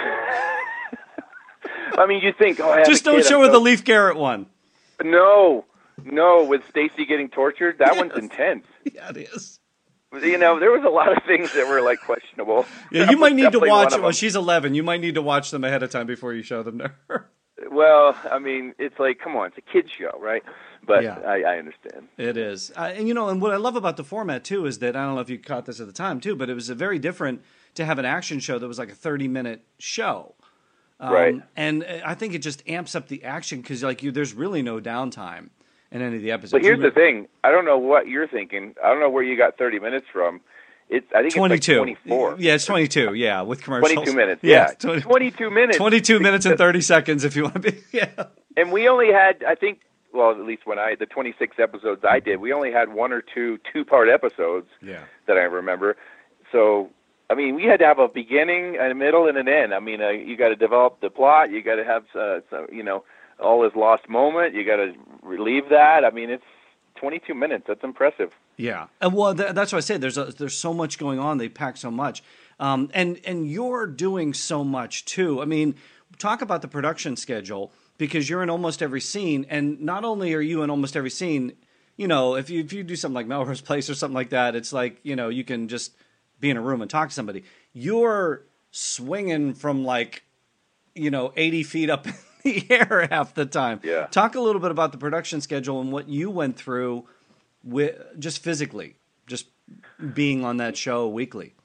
I mean, you think? Oh, I have Just a don't kid, show I'm her so- the Leif Garrett one. No, no. With Stacy getting tortured, that one's Yes. intense. Yeah, it is. You know, there was a lot of things that were like questionable. Yeah, That you was might need to definitely watch. one of Well, them. she's eleven. You might need to watch them ahead of time before you show them to her. well, I mean, it's like, come on, it's a kid's show, right? But Yeah. I, I understand. It is. Uh, and, you know, and what I love about the format, too, is that, I don't know if you caught this at the time, too, but it was a very different to have an action show that was like a thirty-minute show. Um, Right. And I think it just amps up the action because, like, you, there's really no downtime in any of the episodes. But here's You- the thing. I don't know what you're thinking. I don't know where you got thirty minutes from. It's I think twenty-two. it's like twenty-four. Yeah, it's twenty-two. Yeah, with commercials. twenty-two minutes. Yeah, twenty, twenty-two minutes. twenty-two minutes and thirty seconds if you want to be. Yeah. And we only had, I think, well, at least when I, the twenty-six episodes I did, we only had one or two two-part episodes Yeah. that I remember. So, I mean, we had to have a beginning, a middle, and an end. I mean, uh, you got to develop the plot. You got to have, uh, some, you know, all his lost moment. You got to relieve that. I mean, it's twenty-two minutes. That's impressive. Yeah, and well, th- that's what I say. There's a, there's so much going on. They pack so much, um, and and you're doing so much too. I mean, talk about the production schedule because you're in almost every scene, and not only are you in almost every scene. You know, if you if you do something like Melrose Place or something like that, it's like you know you can just be in a room and talk to somebody. You're swinging from like you know eighty feet up in the air half the time. Yeah. Talk a little bit about the production schedule and what you went through. With, just physically, just being on that show weekly.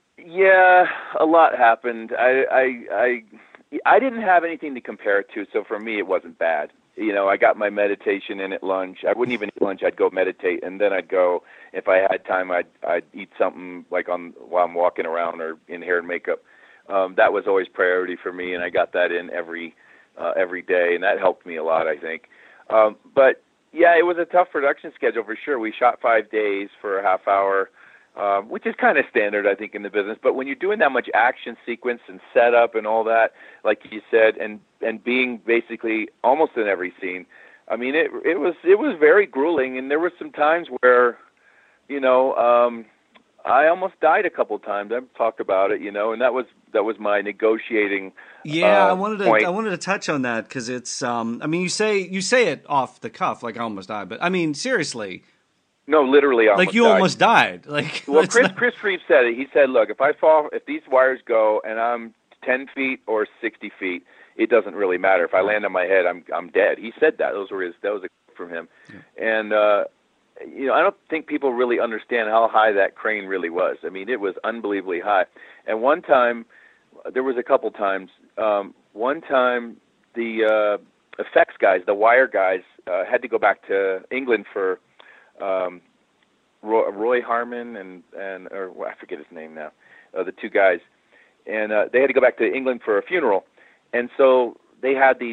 Yeah, a lot happened. I, I, I, I didn't have anything to compare it to, so for me it wasn't bad. You know, I got my meditation in at lunch. I wouldn't even eat lunch. I'd go meditate, and then I'd go. If I had time, I'd I'd eat something like on while I'm walking around or in hair and makeup. Um, that was always priority for me, and I got that in every uh, every day, and that helped me a lot, I think. Um, but yeah, it was a tough production schedule for sure. We shot five days for a half hour, um, which is kind of standard, I think, in the business. But when you're doing that much action sequence and setup and all that, like you said, and, and being basically almost in every scene, I mean, it it was it was very grueling. And there were some times where, you know, um, I almost died a couple times. I've talked about it, you know, and that was that was my negotiating. Yeah, uh, I wanted to point. I wanted to touch on that because it's. Um, I mean, you say you say it off the cuff, like I almost died, but I mean, seriously, No, literally, almost like you died. almost died. Like, Well, it's Chris not- Chris Reeve said it. He said, "Look, if I fall, if these wires go, and I'm ten feet or sixty feet, it doesn't really matter. If I land on my head, I'm I'm dead." He said that. Those were his. That was a quote from him. Yeah. And uh, you know, I don't think people really understand how high that crane really was. I mean, it was unbelievably high. And one time, there was a couple times. Um, one time, the uh, effects guys, the wire guys, uh, had to go back to England for. Um, Roy, Roy Harmon and and or well, I forget his name now, uh, the two guys, and uh, they had to go back to England for a funeral, and so they had these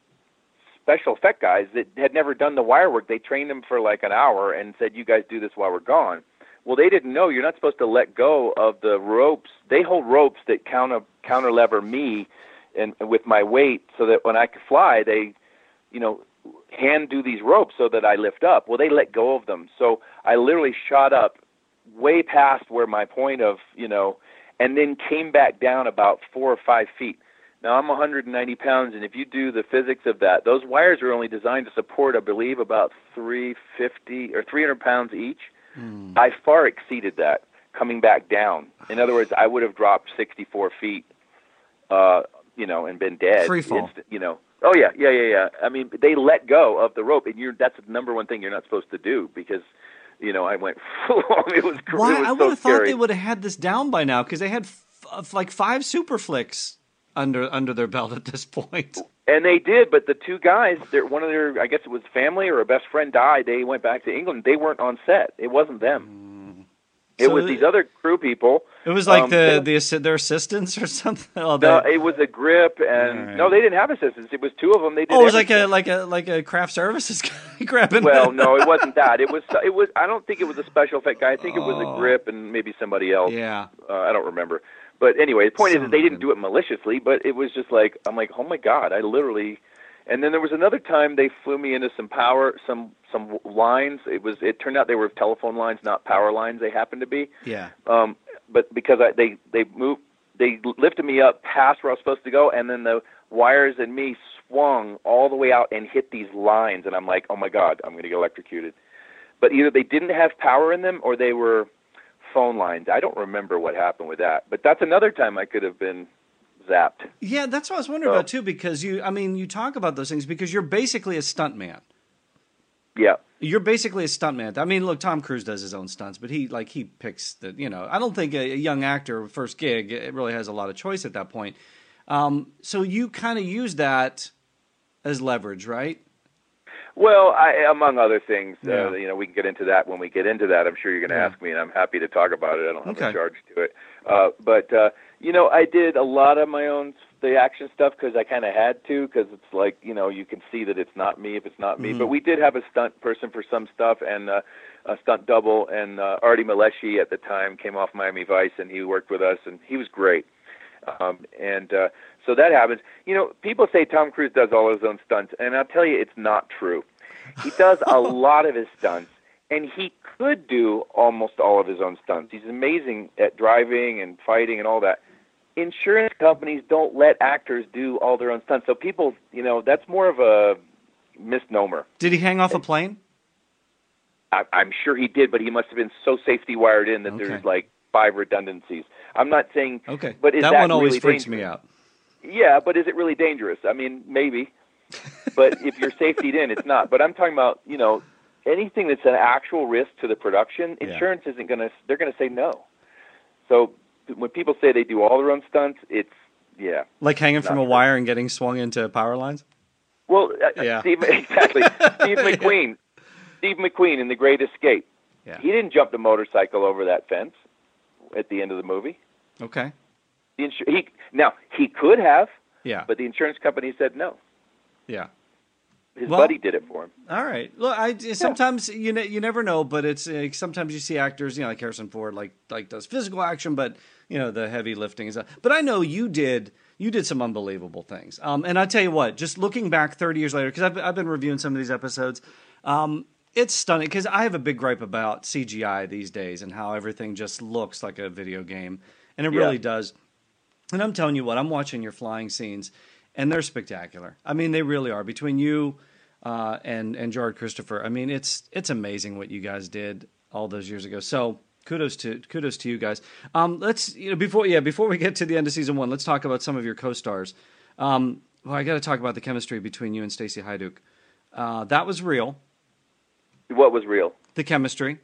special effect guys that had never done the wire work. They trained them for like an hour and said, "You guys do this while we're gone." Well, they didn't know you're not supposed to let go of the ropes. They hold ropes that counter counter lever me, and with my weight, so that when I could fly, they, you know. hand do these ropes so that I lift up. Well, they let go of them. So I literally shot up way past where my point of, you know, and then came back down about four or five feet. Now, I'm one hundred ninety pounds, and if you do the physics of that, those wires are only designed to support, I believe, about three fifty or three hundred pounds each. Mm. I far exceeded that coming back down. In other words, I would have dropped sixty-four feet, uh, you know, and been dead. Free fall. Instant, you know. Oh, yeah, yeah, yeah, yeah. I mean, they let go of the rope, and you're, that's the number one thing you're not supposed to do because, you know, I went, it was, Why? it was I would so have scary. thought they would have had this down by now because they had f- like five super flicks under under their belt at this point. And they did, but the two guys, one of their, I guess it was family or a best friend died. They went back to England. They weren't on set. It wasn't them. Mm. It so was these other crew people. It was like um, the, they, the their assistants or something. Oh, no, it was a grip, and right. no, they didn't have assistants. It was two of them. They did. Oh, it was everything. like a like a like a craft services guy grabbing. Well, no, it wasn't that. It was. It was. I don't think it was a special effect guy. I think oh. it was a grip and maybe somebody else. Yeah. Uh, I don't remember. But anyway, the point Some is that they didn't do it maliciously, but it was just like I'm like, oh my God, I literally. And then there was another time they flew me into some power, some some lines. It was. It turned out they were telephone lines, not power lines. They happened to be. Yeah. Um, but because I, they they moved, they lifted me up past where I was supposed to go, and then the wires and me swung all the way out and hit these lines, and I'm like, oh my God, I'm going to get electrocuted. But either they didn't have power in them, or they were phone lines. I don't remember what happened with that. But that's another time I could have been zapped. Yeah, that's what I was wondering so, about too. Because you, I mean, you talk about those things because you're basically a stuntman. Yeah. You're basically a stuntman. I mean, look, Tom Cruise does his own stunts, but he like he picks the. You know, I don't think a, a young actor first gig it really has a lot of choice at that point. Um, so you kind of use that as leverage, right? Well, I, among other things, Yeah. uh, you know, we can get into that when we get into that. I'm sure you're going to Yeah. ask me, and I'm happy to talk about it. I don't have Okay. a charge to it. Uh, but, uh, you know, I did a lot of my own, the action stuff because I kind of had to, because it's like, you know, you can see that it's not me if it's not me. Mm-hmm. But we did have a stunt person for some stuff, and uh, a stunt double, and uh, Artie Maleshi at the time came off Miami Vice, and he worked with us, and he was great. Um, and uh, so that happens. You know, people say Tom Cruise does all his own stunts, and I'll tell you, it's not true. He does a lot of his stunts, and he could do almost all of his own stunts. He's amazing at driving and fighting and all that. Insurance companies don't let actors do all their own stunts. So people, you know, that's more of a misnomer. Did he hang off a plane? I, I'm sure he did, but he must have been so safety wired in that Okay. there's like five redundancies. I'm not saying. Okay, but is that, that one always really freaks dangerous? me out. Yeah, but is it really dangerous? I mean, maybe. But if you're safetied in, it's not. But I'm talking about, you know, anything that's an actual risk to the production, Yeah. insurance isn't going to, they're going to say no. So when people say they do all their own stunts, it's, yeah. Like hanging from a true. wire and getting swung into power lines? Well, uh, Yeah. Steve, exactly. Steve McQueen. Steve McQueen in The Great Escape. Yeah. He didn't jump the motorcycle over that fence at the end of the movie. Okay. The insu- he, now, he could have, Yeah. but the insurance company said no. Yeah. His Well- buddy did it for him. All right. Look, I sometimes you ne- you never know, but it's uh, sometimes you see actors, you know, like Harrison Ford, like like does physical action, but you know the heavy lifting is. But I know you did you did some unbelievable things. Um, and I tell you what, just looking back thirty years later, because I've I've been reviewing some of these episodes, um, it's stunning. Because I have a big gripe about C G I these days and how everything just looks like a video game, and it Yeah. really does. And I'm telling you what, I'm watching your flying scenes, and they're spectacular. I mean, they really are. Between you uh, and and Gerard Christopher, I mean, it's it's amazing what you guys did all those years ago. So kudos to kudos to you guys. Um, let's you know before yeah before we get to the end of season one, let's talk about some of your co-stars. Um, well, I got to talk about the chemistry between you and Stacey Haiduk. Uh, that was real. What was real? The chemistry.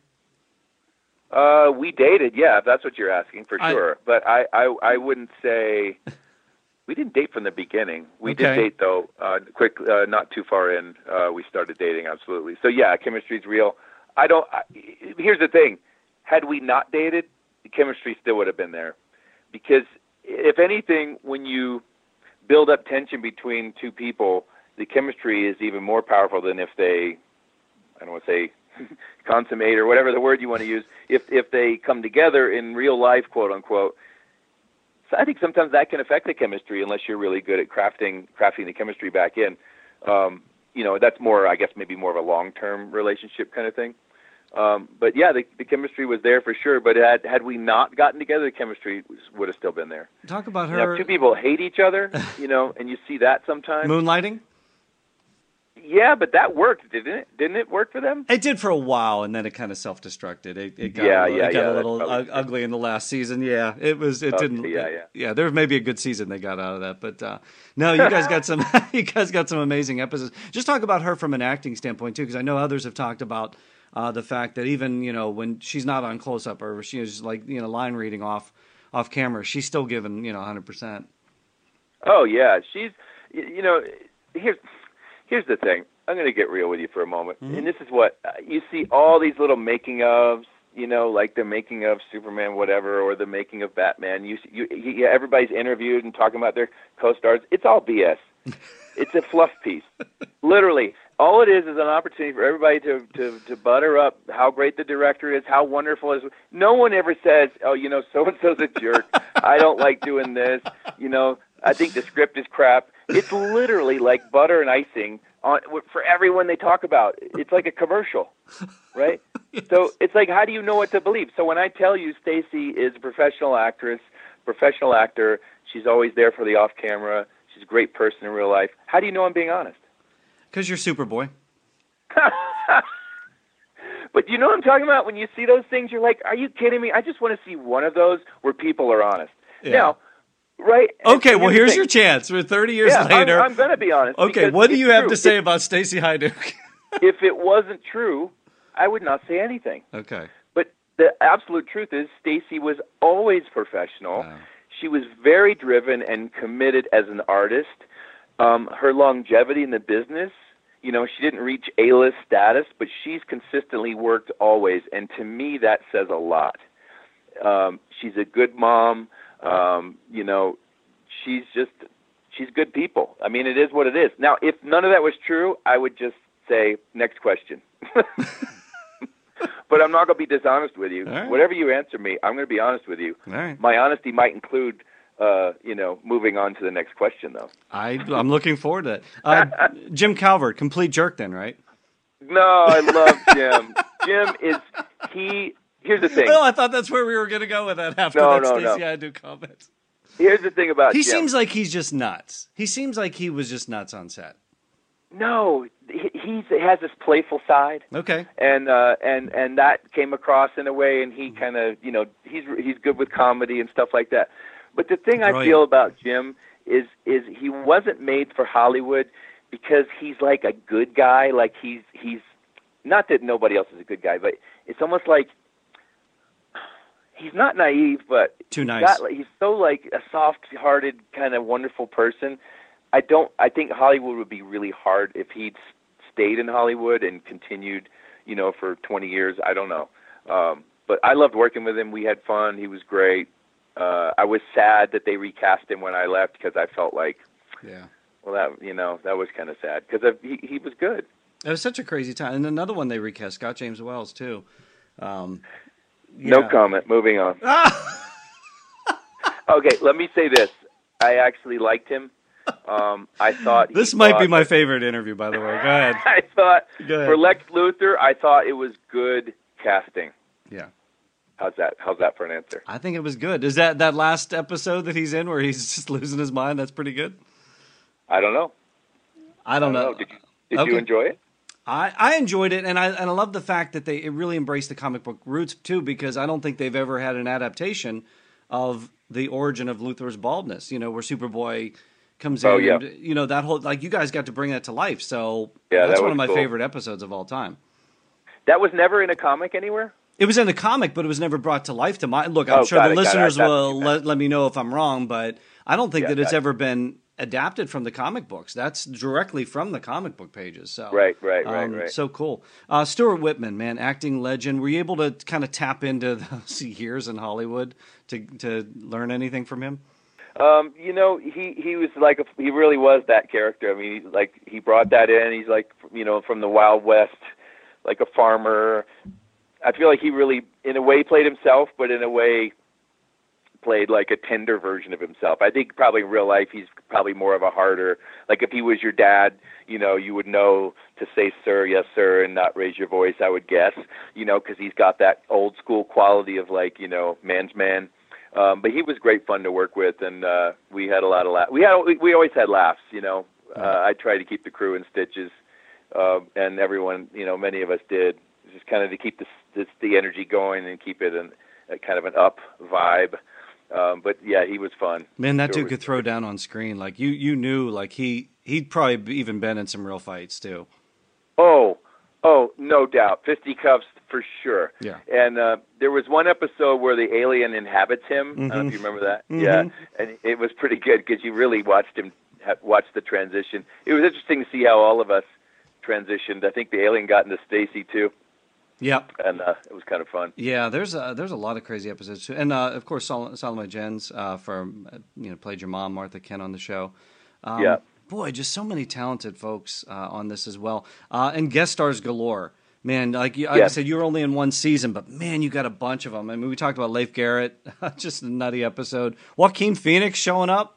Uh, we dated, yeah, if that's what you're asking, for I- sure. But I, I, I wouldn't say we didn't date from the beginning. We Okay. did date though. Uh, quick, uh, not too far in, uh, we started dating. Absolutely. So yeah, chemistry's real. I don't. I, here's the thing: had we not dated, the chemistry still would have been there. Because if anything, when you build up tension between two people, the chemistry is even more powerful than if they, I don't want to say consummate or whatever the word you want to use, if if they come together in real life, quote unquote. So I think sometimes that can affect the chemistry unless you're really good at crafting crafting the chemistry back in. Um, you know, that's more, I guess, maybe more of a long-term relationship kind of thing. Um, but yeah, the, the chemistry was there for sure. But had had we not gotten together, the chemistry was, would have still been there. Talk about You know, her if two people hate each other, you know, and you see that sometimes. moonlighting. Yeah, but that worked, didn't it? Didn't it work for them? It did for a while, and then it kind of self-destructed. It, it got Yeah, a little, yeah, it got yeah, a that's little probably u- true. ugly in the last season. Yeah, it was. It Okay, didn't. yeah, it- yeah. yeah. There was maybe a good season they got out of that, but uh, no, you guys got some. You guys got some amazing episodes. Just talk about her from an acting standpoint too, because I know others have talked about uh, the fact that even you know when she's not on close-up or she's like you know line reading off off camera, she's still giving you know one hundred percent. Oh yeah, she's. y- You know, here's here's the thing. I'm going to get real with you for a moment, Mm-hmm. and this is what uh, you see all these little making ofs. You know, like the making of Superman, whatever, or the making of Batman. You, you, you everybody's interviewed and talking about their co-stars. It's all B S. It's a fluff piece. Literally, all it is is an opportunity for everybody to, to, to butter up how great the director is, how wonderful it is. No one ever says, oh, you know, so-and-so's a jerk. I don't like doing this. You know, I think the script is crap. It's literally like butter and icing on for everyone they talk about. It's like a commercial, right? Yes. So it's like, how do you know what to believe? So when I tell you Stacey is a professional actress, professional actor, she's always there for the off-camera, she's a great person in real life, how do you know I'm being honest? Because you're Superboy. But you know what I'm talking about? When you see those things, you're like, are you kidding me? I just want to see one of those where people are honest. Yeah. Now, Right. Okay, and well, here's thing. your chance. We're thirty years yeah, later. I'm, I'm going to be honest. Okay, what do you have true. to say if, about Stacy Haiduk? If it wasn't true, I would not say anything. Okay. But the absolute truth is Stacy was always professional. Wow. She was very driven and committed as an artist. Um, her longevity in the business, you know, she didn't reach A-list status, but she's consistently worked always, and to me that says a lot. Um, she's a good mom. Um, you know, she's just, she's good people. I mean, it is what it is. Now, if none of that was true, I would just say, next question. But I'm not going to be dishonest with you. Right. Whatever you answer me, I'm going to be honest with you. All right. My honesty might include, uh, you know, moving on to the next question, though. I, I'm looking forward to it. Uh, Jim Calvert, complete jerk then, right? No, I love Jim. Jim is, he, here's the thing. No, I thought that's where we were going to go with that after No, that no, Stacy no. Haiduk comment. Here's the thing about He Jim. seems like he's just nuts. He seems like he was just nuts on set. No, he he's, he has this playful side. Okay. And uh, and and that came across in a way, and he kind of, you know, he's he's good with comedy and stuff like that. But the thing I Brilliant. feel about Jim is is he wasn't made for Hollywood because he's like a good guy. Like he's he's not that nobody else is a good guy, but it's almost like he's not naive, but Too he's nice. got, like, he's so like a soft-hearted kind of wonderful person. I don't. I think Hollywood would be really hard if he'd stayed in Hollywood and continued, you know, for twenty years. I don't know. Um, but I loved working with him. We had fun. He was great. Uh, I was sad that they recast him when I left because I felt like, Yeah. well, that you know, that was kind of sad because he he was good. It was such a crazy time. And another one they recast, Scott James Wells, too. Um, No yeah. comment. Moving on. Okay, let me say this. I actually liked him. Um, I thought This he might be brought- my favorite interview, by the way. Go ahead. I thought Go ahead. for Lex Luthor, I thought it was good casting. Yeah. How's that? How's that for an answer? I think it was good. Is that that last episode that he's in where he's just losing his mind? That's pretty good. I don't know. I don't, know. Did you did Okay. you enjoy it? I, I enjoyed it, and I and I love the fact that they it really embraced the comic book roots too, because I don't think they've ever had an adaptation of the origin of Luthor's baldness. You know, where Superboy comes Oh, in, yeah. and, you know, that whole like you guys got to bring that to life. So Yeah, that's that one was of my cool. favorite episodes of all time. That was never in a comic anywhere? It was in the comic, but it was never brought to life. To my look, I'm Oh, sure got the it, got it. listeners That's what will you meant. let, let me know if I'm wrong, but I don't think Yeah, that it's got it. ever been adapted from the comic books. That's directly from the comic book pages. So Right, right, right, um, right. So cool. Uh, Stuart Whitman, man, acting legend. Were you able to kind of tap into those years in Hollywood to to learn anything from him? Um, you know, he he was like a, he really was that character. I mean, he, like he brought that in. He's like, you know, from the Wild West, like a farmer. I feel like he really, in a way, played himself, but in a way, played like a tender version of himself. I think probably in real life, he's probably more of a harder. Like if he was your dad, you know, you would know to say "sir," "yes, sir," and not raise your voice. I would guess, you know, because he's got that old school quality of like, you know, man's man. Um, but he was great fun to work with, and uh, we had a lot of laughs. We had we, we always had laughs, you know. Uh, I tried to keep the crew in stitches, uh, and everyone, you know, many of us did, just kind of to keep this, this the energy going and keep it in a kind of an up vibe. Um, but yeah, he was fun. Man, that Sure dude was- could throw down on screen. Like you, you knew, like he he'd probably even been in some real fights too. Oh, oh, no doubt, fisticuffs for sure. Yeah. And uh, there was one episode where the alien inhabits him. I don't know if you remember that. Mhm. Yeah, and it was pretty good because you really watched him ha- watch the transition. It was interesting to see how all of us transitioned. I think the alien got into Stacy too, Yep. and uh, it was kind of fun. Yeah, there's a, there's a lot of crazy episodes too, and uh, of course Sol- Salome Jens uh, for uh, you know played your mom Martha Kent on the show. Um, Yeah. boy, just so many talented folks uh, on this as well, uh, and guest stars galore. Man, like, you, like I Yeah. said, you were only in one season, but man, you got a bunch of them. I mean, we talked about Leif Garrett, just a nutty episode. Joaquin Phoenix showing up.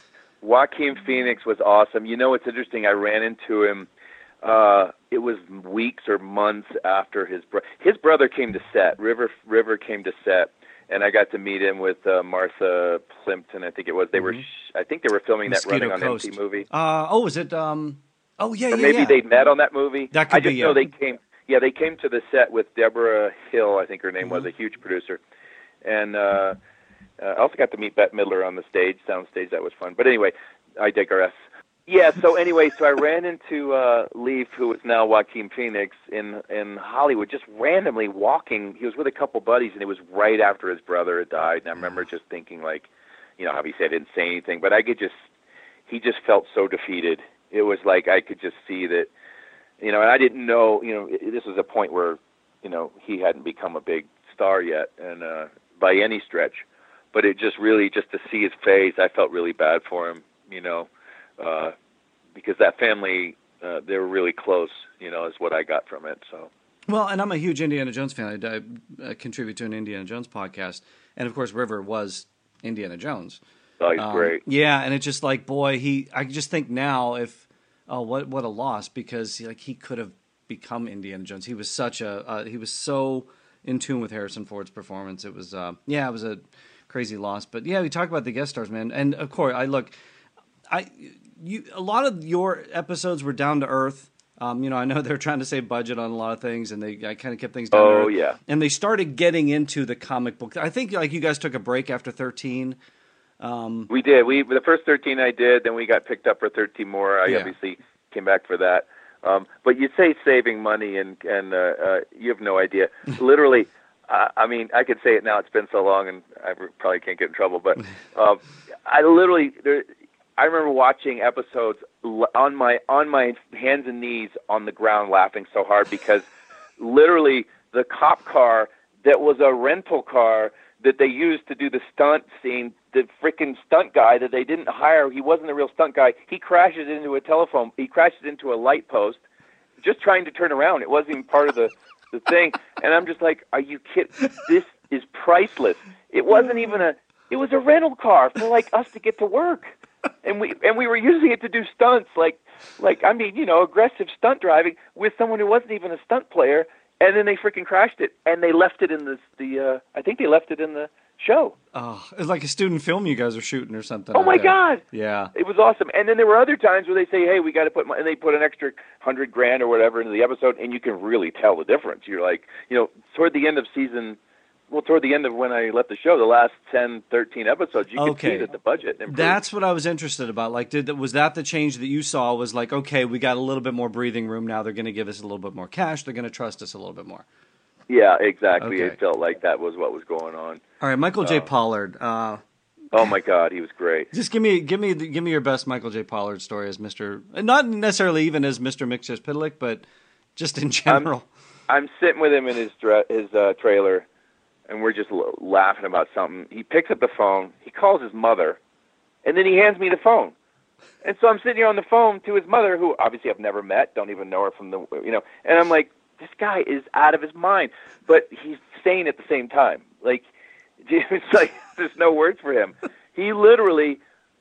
Joaquin Phoenix was awesome. You know, it's interesting. I ran into him. Uh, it was weeks or months after his bro- his brother came to set. River River came to set, and I got to meet him with uh, Martha Plimpton. I think it was. They were. Sh- I think they were filming that Mosquito running on Coast. M T movie, Uh, oh, is it? Um, oh, yeah, or yeah, maybe yeah. they met on that movie. That could I just be, know yeah. they came. Yeah, they came to the set with Deborah Hill. I think her name Mm-hmm. was, a huge producer, and uh, Uh, I also got to meet Bette Midler on the stage, soundstage. That was fun. But anyway, I digress. Yeah, so anyway, so I ran into uh, Leif, who is now Joaquin Phoenix, in in Hollywood, just randomly walking. He was with a couple buddies, and it was right after his brother had died. And I remember just thinking, like, you know, how he said I didn't say anything, but I could just, he just felt so defeated. It was like I could just see that, you know, and I didn't know, you know, it, this was a point where, you know, he hadn't become a big star yet, and uh, by any stretch. But it just really, just to see his face, I felt really bad for him, you know. Uh, because that family, uh, they were really close, you know, is what I got from it. So, well, and I'm a huge Indiana Jones fan. I, I contribute to an Indiana Jones podcast, and of course, River was Indiana Jones. Oh, he's um, great. Yeah, and it's just like, boy, he. I just think now, if oh, what what a loss, because like he could have become Indiana Jones. He was such a uh, he was so in tune with Harrison Ford's performance. It was uh, yeah, it was a crazy loss. But yeah, we talk about the guest stars, man, and of course, I look, I. You, a lot of your episodes were down to earth. Um, you know, I know they're trying to save budget on a lot of things, and they I kind of kept things down oh, to earth. Oh, yeah. And they started getting into the comic book. I think like you guys took a break after thirteen. Um, we did. We the first thirteen I did, then we got picked up for thirteen more. I yeah. obviously came back for that. Um, but you say saving money, and and uh, uh, you have no idea. Literally, uh, I mean, I could say it now. It's been so long, and I probably can't get in trouble. But uh, I literally. There, I remember watching episodes on my on my hands and knees on the ground laughing so hard because literally the cop car that was a rental car that they used to do the stunt scene, the freaking stunt guy that they didn't hire, he wasn't a real stunt guy, he crashes into a telephone, he crashes into a light post just trying to turn around. It wasn't even part of the, the thing. And I'm just like, are you kidding? This is priceless. It wasn't even a, it was a rental car for like us to get to work. And we and we were using it to do stunts, like like I mean, you know, aggressive stunt driving with someone who wasn't even a stunt player, and then they freaking crashed it, and they left it in the the uh, I think they left it in the show. Oh, it's like a student film you guys were shooting or something. Oh my like God! Yeah, it was awesome. And then there were other times where they say, "Hey, we got to put," my, and they put an extra hundred grand or whatever into the episode, and you can really tell the difference. You're like, you know, toward the end of season. Well, toward the end of when I left the show, the last ten, thirteen episodes, you okay. could see that the budget improved. That's what I was interested about. Like, did was that the change that you saw? Was like, okay, we got a little bit more breathing room now. They're going to give us a little bit more cash. They're going to trust us a little bit more. Yeah, exactly. Okay. It felt like that was what was going on. All right, Michael J. Uh, Pollard. Uh, oh my God, he was great. Just give me, give me, give me your best Michael J. Pollard story as Mister Not necessarily even as Mister Mxyzptlk, but just in general. I'm, I'm sitting with him in his dra- his uh, trailer. And we're just l- laughing about something. He picks up the phone. He calls his mother, and then he hands me the phone. And so I'm sitting here on the phone to his mother, who obviously I've never met, don't even know her from the, you know. And I'm like, this guy is out of his mind, but he's sane at the same time. Like, it's like there's no words for him. He literally,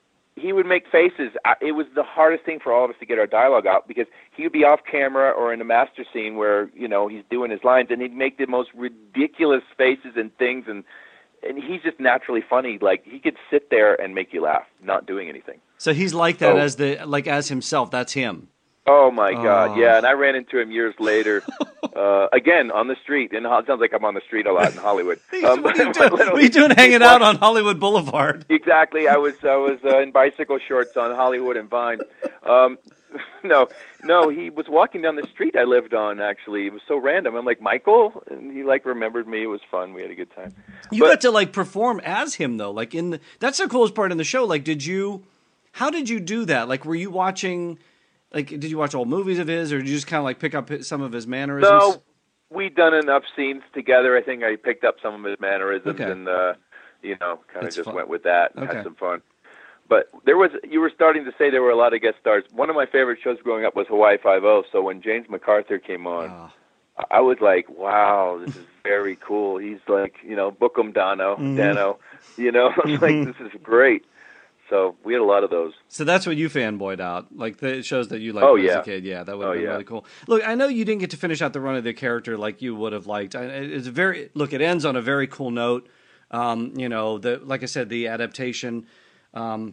he would make faces. It was the hardest thing for all of us to get our dialogue out because he would be off camera or in a master scene where, you know, he's doing his lines and he'd make the most ridiculous faces and things. And, and he's just naturally funny. Like he could sit there and make you laugh, not doing anything. So he's like that so, as the, like as himself. That's him. Oh my God. Oh. Yeah. And I ran into him years later, uh, again, on the street. And it sounds like I'm on the street a lot in Hollywood. Um, what are you doing, what are you doing hanging out on Hollywood Boulevard? Exactly. I was, I was uh, in bicycle shorts on Hollywood and Vine. Um, no, no, he was walking down the street I lived on, actually. It was so random. I'm like, Michael? And he like remembered me. It was fun. We had a good time. You but, got to like perform as him though. Like in the, that's the coolest part in the show. Like, did you, how did you do that? Like, were you watching, like, did you watch old movies of his, or did you just kind of like pick up some of his mannerisms? No, we'd done enough scenes together. I think I picked up some of his mannerisms okay. and, uh, you know, kind of just fun. went with that and okay. had some fun. But there was, you were starting to say there were a lot of guest stars. One of my favorite shows growing up was Hawaii Five-O. So when James MacArthur came on, oh. I was like, wow, this is very cool. He's like, you know, book 'em Dano, mm-hmm. Dano, you know, I was like, this is great. So we had a lot of those. So that's what you fanboyed out, like the shows that you liked oh, as yeah. a kid. Yeah, that would have oh, been yeah. really cool. Look, I know you didn't get to finish out the run of the character like you would have liked. It's a very look. It ends on a very cool note. Um, you know, the like I said, the adaptation. Um,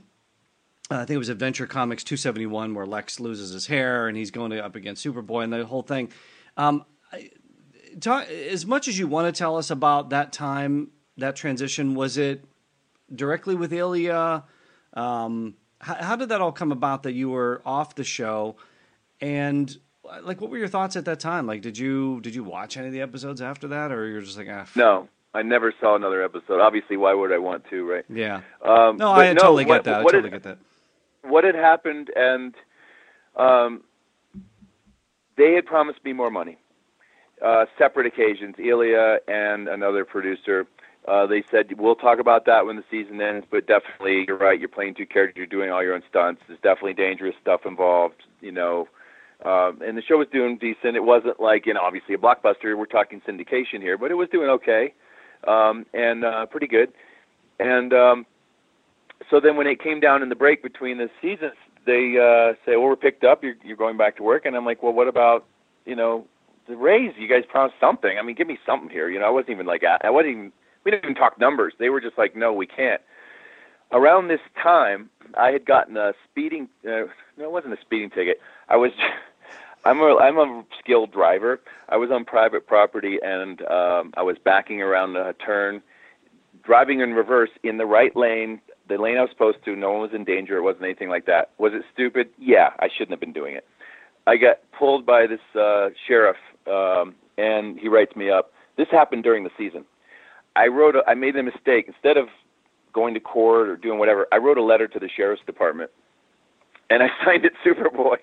I think it was Adventure Comics two seventy-one where Lex loses his hair and he's going to, up against Superboy and the whole thing. Um, talk, as much as you want to tell us about that time, that transition, was it directly with Ilya? Um, how, how did that all come about that you were off the show? And like, what were your thoughts at that time? Like, did you did you watch any of the episodes after that, or you're just like, ah? No, I never saw another episode. Obviously, why would I want to, right? Yeah. Um, no, I no, totally what, get that. I what totally had, get that. What had happened, and um, they had promised me more money. Uh, separate occasions, Ilya and another producer. Uh, they said, we'll talk about that when the season ends, but definitely, you're right, you're playing two characters, you're doing all your own stunts. There's definitely dangerous stuff involved, you know. Um, and the show was doing decent. It wasn't like, you know, obviously a blockbuster. We're talking syndication here, but it was doing okay um, and uh, pretty good. And um, so then when it came down in the break between the seasons, they uh, say, well, we're picked up, you're, you're going back to work. And I'm like, well, what about, you know, the raise? You guys promised something. I mean, give me something here. You know, I wasn't even like, I wasn't even, we didn't even talk numbers. They were just like, no, we can't. Around this time, I had gotten a speeding, uh, no, it wasn't a speeding ticket. I was, I'm a, I'm a skilled driver. I was on private property, and um, I was backing around a turn, driving in reverse in the right lane, the lane I was supposed to. No one was in danger. It wasn't anything like that. Was it stupid? Yeah, I shouldn't have been doing it. I got pulled by this uh, sheriff, um, and he writes me up. This happened during the season. I wrote. A, I made a mistake. Instead of going to court or doing whatever, I wrote a letter to the sheriff's department, and I signed it Superboy.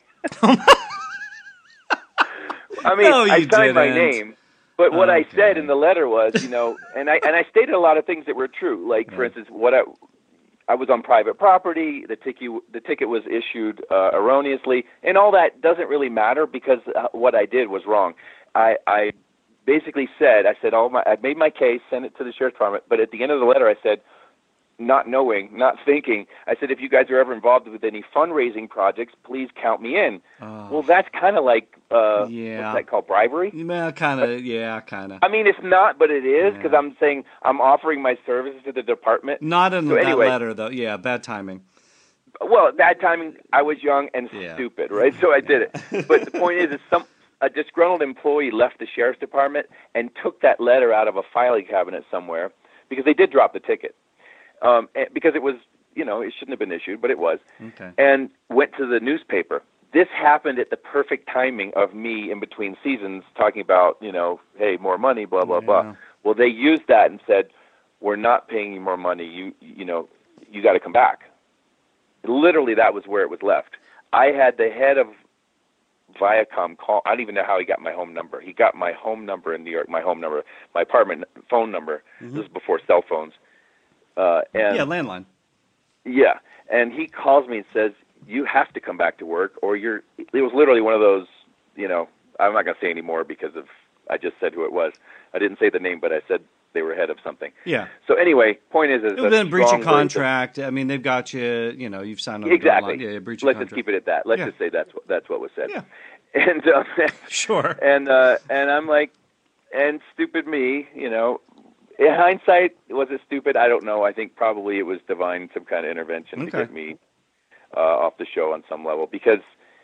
I mean, no, I signed didn't. my name, but what okay. I said in the letter was, you know, and I and I stated a lot of things that were true. Like, yeah. for instance, what I I was on private property. The ticket the ticket was issued uh, erroneously, and all that doesn't really matter because uh, what I did was wrong. I I basically said, I said all my I made my case, sent it to the sheriff's department, but at the end of the letter, I said, not knowing, not thinking, I said, if you guys are ever involved with any fundraising projects, please count me in. Oh. Well, that's kind of like, uh, yeah. what's that called, bribery? Yeah, kind of, yeah, kind of. I mean, it's not, but it is, because yeah. I'm saying I'm offering my services to the department. Not in so that anyway, letter, though. Yeah, bad timing. Well, bad timing, I was young and yeah. stupid, right? So I did it. But the point is, is some a disgruntled employee left the sheriff's department and took that letter out of a filing cabinet somewhere, because they did drop the ticket. Um, because it was, you know, it shouldn't have been issued, but it was, okay. and went to the newspaper. This happened at the perfect timing of me in between seasons talking about, you know, hey, more money, blah, blah, yeah. blah. Well, they used that and said, we're not paying you more money. You, you know, you got to come back. Literally, that was where it was left. I had the head of Viacom call. I don't even know how he got my home number. He got my home number in New York, my home number, my apartment phone number. Mm-hmm. This is before cell phones. Uh, and yeah, landline. Yeah, and he calls me and says, you have to come back to work, or you're, it was literally one of those, you know, I'm not going to say any more because of, I just said who it was. I didn't say the name, but I said they were ahead of something. Yeah. So anyway, point is, is it was a breach of contract. Of, I mean, they've got you, you know, you've signed on exactly. the yeah, breach of Let's contract. just keep it at that. Let's yeah. just say that's what, that's what was said. Yeah. And, um, sure. And, uh, and I'm like, and stupid me, you know, in hindsight, was it stupid? I don't know. I think probably it was divine, some kind of intervention okay. to get me uh, off the show on some level. Because,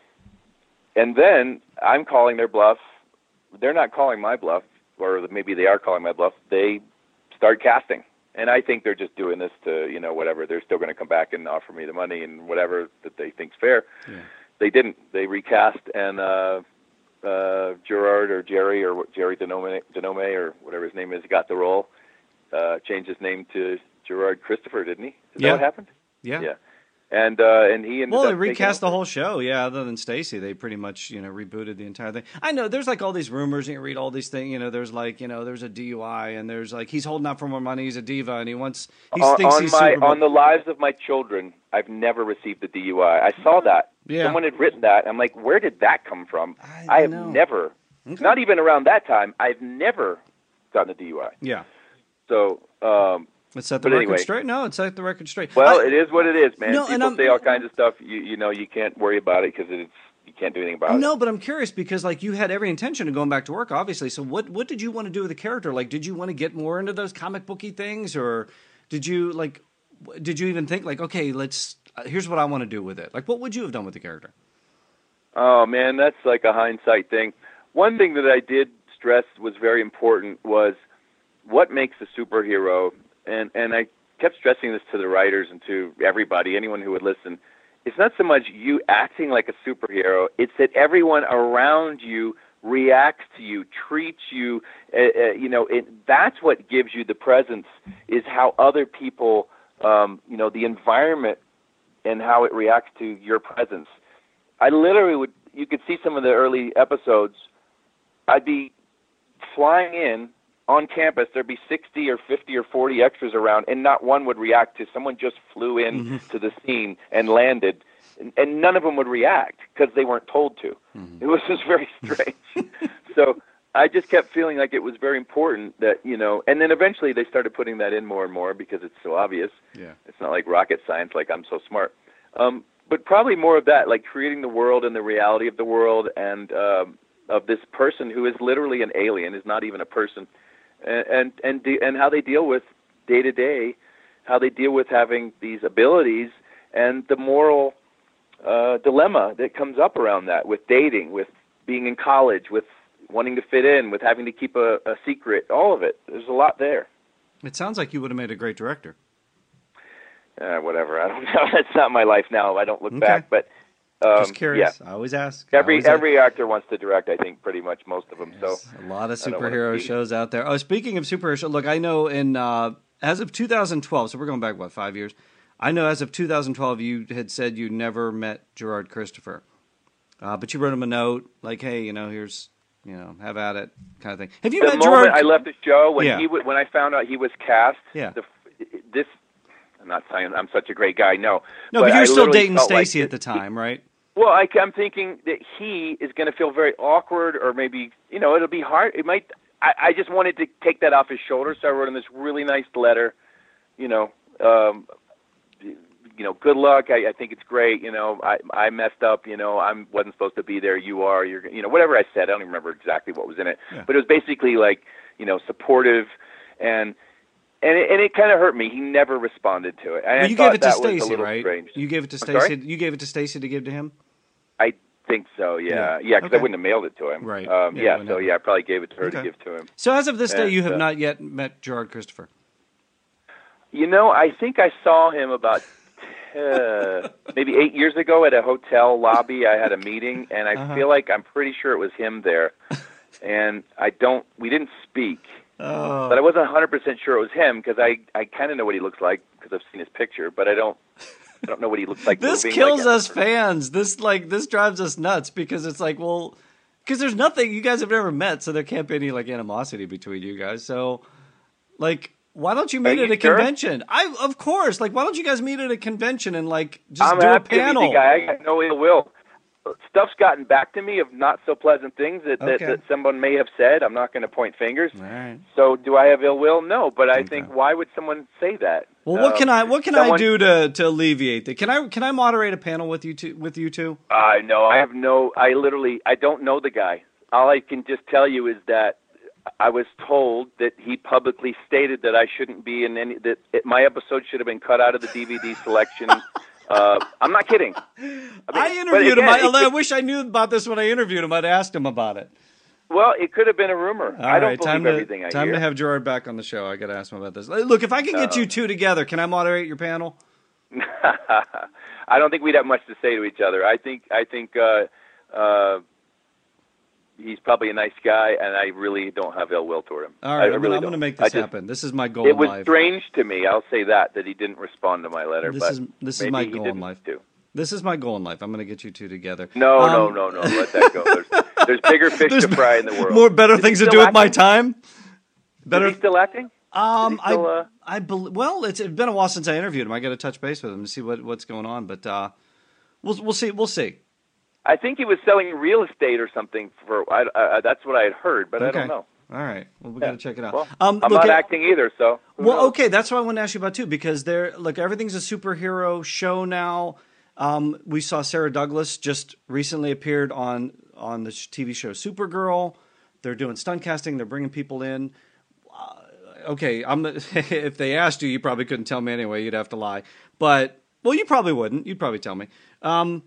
and then I'm calling their bluff. They're not calling my bluff, or maybe they are calling my bluff. They start casting. And I think they're just doing this to, you know, whatever. They're still going to come back and offer me the money and whatever that they think's fair. Yeah. They didn't. They recast, and uh, uh, Gerard or Jerry or Jerry Denome, Denome or whatever his name is got the role. Uh, changed his name to Gerard Christopher, didn't he? Is yeah. that what happened? Yeah. Yeah. And uh, and he ended well, up they recast the over. whole show. Yeah, other than Stacy, they pretty much you know rebooted the entire thing. I know there's like all these rumors. And you read all these things. You know, there's like you know there's a D U I and there's like he's holding out for more money. He's a diva and he wants he on, thinks on he's my Super on the lives of my children. I've never received a D U I. I saw that. Yeah. Someone had written that. I'm like, where did that come from? I, I have know. never, okay. not even around that time. I've never gotten a D U I. Yeah. So. Um, Let's set the but record anyway. straight. No, it's set the record straight. Well, I, it is what it is, man. No, People say all kinds of stuff. You you know you can't worry about it because it's you can't do anything about it. No, but I'm curious because like you had every intention of going back to work, obviously. So what what did you want to do with the character? Like, did you want to get more into those comic booky things, or did you like did you even think like, okay, let's uh, here's what I want to do with it? Like, what would you have done with the character? Oh man, that's like a hindsight thing. One thing that I did stress was very important was what makes a superhero, and and I kept stressing this to the writers and to everybody, anyone who would listen. It's not so much you acting like a superhero. It's that everyone around you reacts to you, treats you, uh, uh, you know, it, that's what gives you the presence, is how other people, um, you know, the environment and how it reacts to your presence. I literally would, you could see some of the early episodes, I'd be flying in on campus, there'd be sixty or fifty or forty extras around, and not one would react to someone just flew in mm-hmm. to the scene and landed. And none of them would react because they weren't told to. Mm-hmm. It was just very strange. So I just kept feeling like it was very important that, you know, and then eventually they started putting that in more and more because it's so obvious. Yeah. It's not like rocket science, like I'm so smart. Um, but probably more of that, like creating the world and the reality of the world and um, of this person who is literally an alien, is not even a person, and and and, de- and how they deal with day to day, how they deal with having these abilities and the moral Uh, dilemma that comes up around that, with dating, with being in college, with wanting to fit in, with having to keep a, a secret, all of it. There's a lot there. It sounds like you would have made a great director. Uh, whatever. I don't know. That's not my life now. I don't look okay. back. But um, just curious. Yeah. I always ask. Every always every ask. actor wants to direct. I think pretty much most of them. Yes, so a lot of I superhero shows out there. Oh, speaking of superhero shows, look, I know in uh, as of two thousand twelve. So we're going back what five years. I know as of two thousand twelve, you had said you never met Gerard Christopher, uh, but you wrote him a note like, "Hey, you know, here's, you know, have at it," kind of thing. Have you the met moment Gerard? I left the show when yeah. he w- when I found out he was cast. Yeah. The, this, I'm not saying I'm such a great guy. No. No, but, but you were I still dating Stacey like at the time, right? Well, I, I'm thinking that he is going to feel very awkward, or maybe, you know, it'll be hard. It might. I, I just wanted to take that off his shoulders, so I wrote him this really nice letter. You know. Um, You know, good luck. I, I think it's great. You know, I I messed up. You know, I wasn't supposed to be there. You are. You're. You know, whatever I said. I don't even remember exactly what was in it. Yeah. But it was basically like, you know, supportive, and and it, and it kind of hurt me. He never responded to it. And well, you I gave it to Stacey, right? Strange. You gave it to I'm Stacey. You gave it to Stacey to give to him. I think so. Yeah, yeah. Because yeah, okay. I wouldn't have mailed it to him. Right. Um, yeah. yeah so yeah, I probably gave it to her okay. to give to him. So as of this and, day, you have uh, not yet met Gerard Christopher. You know, I think I saw him about. Uh, maybe eight years ago at a hotel lobby. I had a meeting, and I uh-huh. feel like I'm pretty sure it was him there. And I don't, we didn't speak, oh. but I wasn't one hundred percent sure it was him because I, I kind of know what he looks like because I've seen his picture, but I don't, I don't know what he looks like. This moving kills like us fans. This like this drives us nuts because it's like, well, because there's nothing. You guys have never met, so there can't be any like animosity between you guys. So, like. Why don't you meet Are at you a sure? convention? I of course. Like, why don't you guys meet at a convention and like just I'm do a happy panel? To be the guy. I got no ill will. Stuff's gotten back to me of not so pleasant things that, okay. that, that someone may have said. I'm not going to point fingers. All right. So, do I have ill will? No, but I okay. think why would someone say that? Well, what um, can I what can someone, I do to, to alleviate that? Can I can I moderate a panel with you two with you two? I uh, no, I have no. I literally I don't know the guy. All I can just tell you is that I was told that he publicly stated that I shouldn't be in any, that it, my episode should have been cut out of the D V D selection. uh, I'm not kidding. I, mean, I interviewed again, him. I, it, I wish I knew about this when I interviewed him. I'd asked him about it. Well, it could have been a rumor. All I don't right, believe time to, everything I time hear. to have Gerard back on the show. I got to ask him about this. Look, if I can get uh, you two together, can I moderate your panel? I don't think we'd have much to say to each other. I think I think uh, uh, he's probably a nice guy, and I really don't have ill will toward him. All right, I I'm, really I'm going to make this just, happen. This is my goal it in was life. strange to me, I'll say that, that he didn't respond to my letter. This but is this is maybe my he goal in life. Too. This is my goal in life. I'm going to get you two together. No, um, no, no, no. Let that go. There's, there's bigger fish there's to fry in the world. More better is things to do with my time. Better. Is he still acting? Um, still, I, uh... I believe. Well, it's, it's been a while since I interviewed him. I got to touch base with him to see what, what's going on. But uh, we'll we'll see. We'll see. I think he was selling real estate or something. For I, I, that's what I had heard, but okay. I don't know. All right. Well, we yeah. got to check it out. Well, um, I'm look, not at, acting either, so. Well, knows? okay. That's what I want to ask you about too, because there. Look, everything's a superhero show now. Um, we saw Sarah Douglas just recently appeared on on the T V show Supergirl. They're doing stunt casting. They're bringing people in. Uh, okay, I'm. If they asked you, you probably couldn't tell me anyway. You'd have to lie. But well, you probably wouldn't. You'd probably tell me. Um,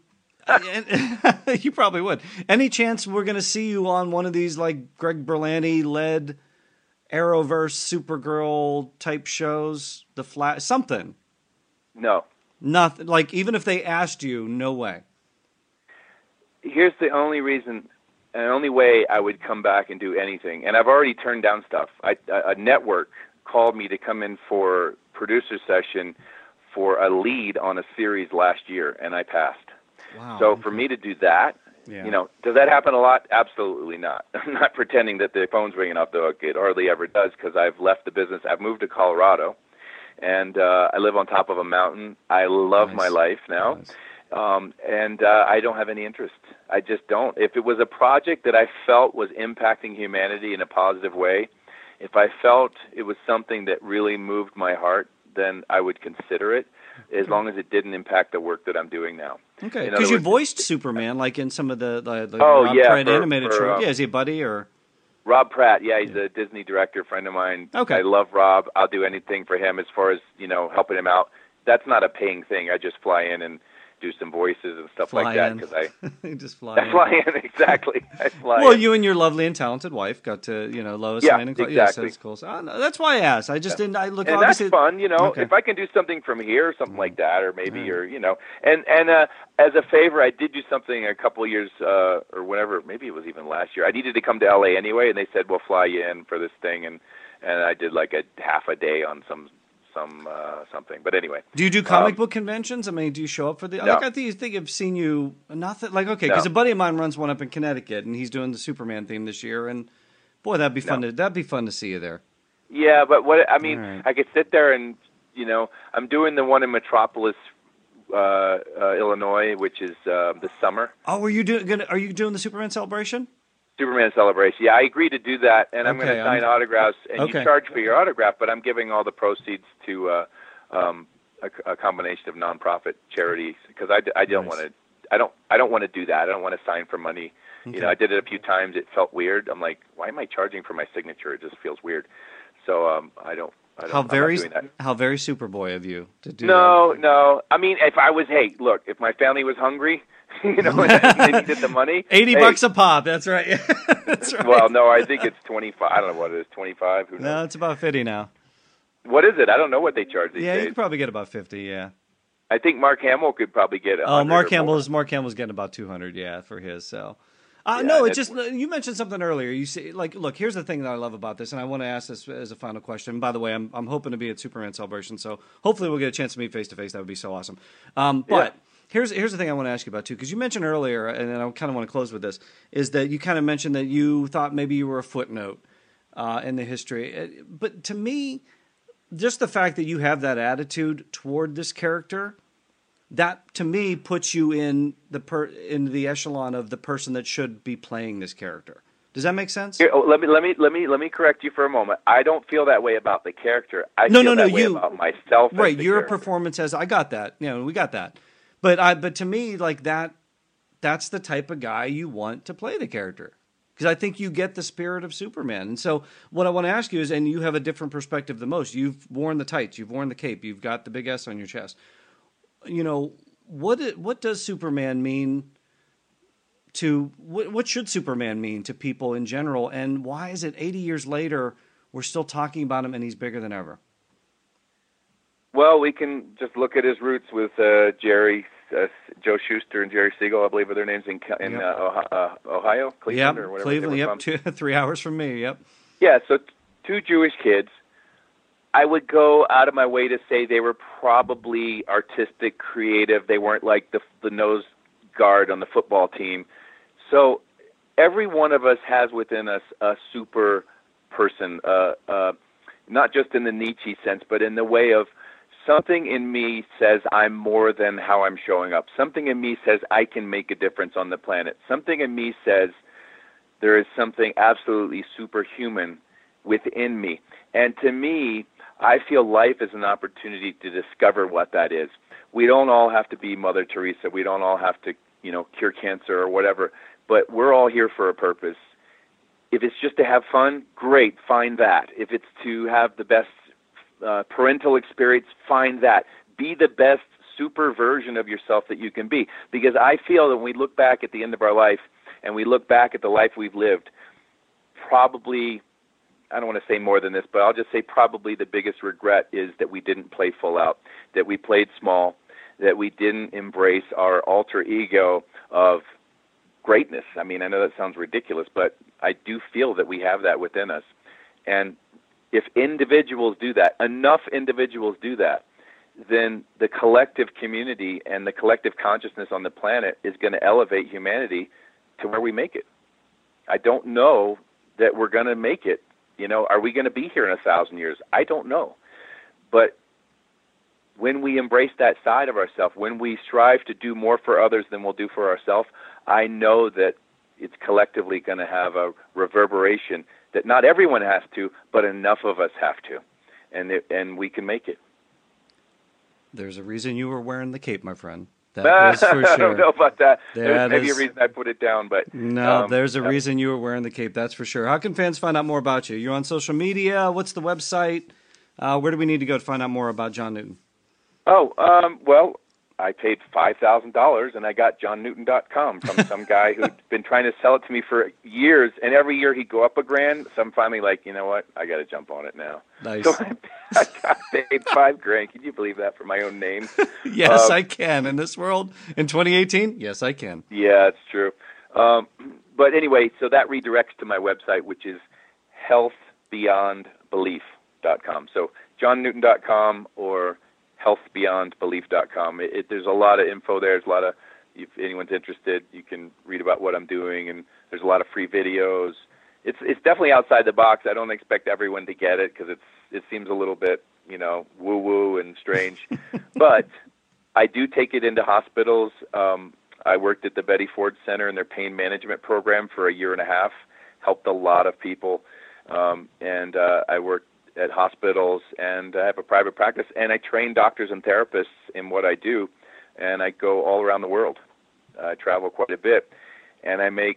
and, you probably would. Any chance we're going to see you on one of these like Greg Berlanti led Arrowverse, Supergirl type shows, The Flash, something? No. Nothing. Like, even if they asked you, no way. Here's the only reason, and the only way I would come back and do anything, and I've already turned down stuff. I, a network called me to come in for producer session for a lead on a series last year, and I passed. Wow. So okay. for me to do that, yeah. you know, does that happen a lot? Absolutely not. I'm not pretending that the phone's ringing off the hook. It hardly ever does, because I've left the business. I've moved to Colorado, and uh, I live on top of a mountain. I love nice. my life now, nice. um, and uh, I don't have any interest. I just don't. If it was a project that I felt was impacting humanity in a positive way, if I felt it was something that really moved my heart, then I would consider it, as long as it didn't impact the work that I'm doing now. Okay, because you voiced Superman, like in some of the, the, the oh, Rob yeah, Pratt for, animated for, shows. um, Yeah, is he a buddy or? Rob Pratt, yeah, he's yeah. a Disney director, friend of mine. Okay. I love Rob. I'll do anything for him as far as, you know, helping him out. That's not a paying thing. I just fly in and do some voices and stuff fly like that. in. Cause I just fly I in. fly in, exactly. I fly well, in. you and your lovely and talented wife got to, you know, Lois Yeah, Lane and Cla- exactly. Yes, that's cool. So, uh, no, that's why I asked. I just yeah. didn't. I look. And obviously, that's fun, you know. Okay. If I can do something from here, or something like that, or maybe, Right. or you know, and and uh, as a favor, I did do something a couple of years, uh, or whatever. Maybe it was even last year. I needed to come to L A anyway, and they said we'll fly you in for this thing, and and I did like a half a day on some some uh, something. But anyway, do you do comic um, book conventions? I mean, do you show up for the? No. Like, I think you think I've seen you. Nothing like okay, because No. a buddy of mine runs one up in Connecticut, and he's doing the Superman theme this year, and boy, that'd be fun No. to that'd be fun to see you there. Yeah, but what I mean, All right. I could sit there and you know, I'm doing the one in Metropolis, uh, uh, Illinois, which is uh, this summer. Oh, are you doing? Gonna, are you doing the Superman celebration? Superman celebration. Yeah, I agreed to do that, and I'm Okay, going to sign I'm- autographs. And okay. you charge for your autograph, but I'm giving all the proceeds to uh, um, a, a combination of nonprofit charities because I, I don't Nice. want to. I don't. I don't want to do that. I don't want to sign for money. Okay. You know, I did it a few times. It felt weird. I'm like, why am I charging for my signature? It just feels weird. So um, I don't. I don't How I'm not very doing that. how very Superboy of you to do No, that. no. I mean, if I was, hey, look, if my family was hungry, you know, and they needed the money, Eighty hey, bucks a pop. That's right. That's right. Well, no, I think it's twenty-five. I don't know what it is, twenty-five. Who knows? No, it's about fifty now. What is it? I don't know what they charge these Yeah, you days. could probably get about fifty. Yeah. I think Mark Hamill could probably get it. Oh, Mark Hamill's Mark Hamill's getting about two hundred. Yeah, for his. So. Uh, Yeah, no, it that's- just you mentioned something earlier. You see, like, look, here's the thing that I love about this, and I want to ask this as a final question. By the way, I'm I'm hoping to be at Superman Celebration, so hopefully we'll get a chance to meet face to face. That would be so awesome. Um, but Yeah. here's here's the thing I want to ask you about too, because you mentioned earlier, and then I kind of want to close with this, is that you kind of mentioned that you thought maybe you were a footnote uh, in the history, Uh, but to me, just the fact that you have that attitude toward this character. That to me puts you in the per, in the echelon of the person that should be playing this character. Does that make sense? Here, oh, let me let me let me let me correct you for a moment. I don't feel that way about the character. I No, feel no, no, that way you- about myself. as Right, the your character. performance as I got that. You know, we got that. But I but to me like that that's the type of guy you want to play the character. Because I think you get the spirit of Superman. And so what I want to ask you is, and you have a different perspective than most. You've worn the tights, you've worn the cape, you've got the big S on your chest. You know, what it, what does Superman mean to what, what should Superman mean to people in general, and why is it eighty years later we're still talking about him and he's bigger than ever? Well, we can just look at his roots with uh, Jerry, uh, Joe Shuster, and Jerry Siegel. I believe are their names in in Yep. uh, Ohio, uh, Ohio, Cleveland, Yep, or whatever. Cleveland. they were Yep, from. two, three hours from me. Yep. Yeah, so t- two Jewish kids. I would go out of my way to say they were probably artistic, creative. They weren't like the the nose guard on the football team. So every one of us has within us a super person, uh, uh, not just in the Nietzsche sense, but in the way of something in me says I'm more than how I'm showing up. Something in me says I can make a difference on the planet. Something in me says there is something absolutely superhuman within me. And to me, I feel life is an opportunity to discover what that is. We don't all have to be Mother Teresa. We don't all have to, you know, cure cancer or whatever. But we're all here for a purpose. If it's just to have fun, great, find that. If it's to have the best uh, parental experience, find that. Be the best super version of yourself that you can be. Because I feel that when we look back at the end of our life and we look back at the life we've lived, probably I don't want to say more than this, but I'll just say probably the biggest regret is that we didn't play full out, that we played small, that we didn't embrace our alter ego of greatness. I mean, I know that sounds ridiculous, but I do feel that we have that within us. And if individuals do that, enough individuals do that, then the collective community and the collective consciousness on the planet is going to elevate humanity to where we make it. I don't know that we're going to make it. You know, are we going to be here in a thousand years? I don't know. But when we embrace that side of ourselves, when we strive to do more for others than we'll do for ourselves, I know that it's collectively going to have a reverberation that not everyone has to, but enough of us have to, and it, and we can make it. There's a reason you were wearing the cape, my friend. That is for sure. I don't know about that. that There's maybe is... a reason I put it down, but no, um, there's a uh, reason you were wearing the cape. That's for sure. How can fans find out more about you? You're on social media. What's the website? Uh, where do we need to go to find out more about John Newton? Oh, um, well, I paid five thousand dollars, and I got john newton dot com from some guy who'd been trying to sell it to me for years, and every year he'd go up a grand, so I'm finally like, you know what, I got to jump on it now. Nice. So I, I got paid five grand. Can you believe that for my own name? Yes, um, I can. In this world, in twenty eighteen, yes, I can. Yeah, it's true. Um, but anyway, so that redirects to my website, which is health beyond belief dot com. So john newton dot com or health beyond belief dot com. It, it, there's a lot of info there. There's a lot of, if anyone's interested, you can read about what I'm doing, and there's a lot of free videos. It's it's definitely outside the box. I don't expect everyone to get it because it's it seems a little bit, you know, woo-woo and strange. But I do take it into hospitals. Um, I worked at the Betty Ford Center in their pain management program for a year and a half, helped a lot of people, um, and uh, I worked at hospitals, and I have a private practice, and I train doctors and therapists in what I do, and I go all around the world. I travel quite a bit, and I make,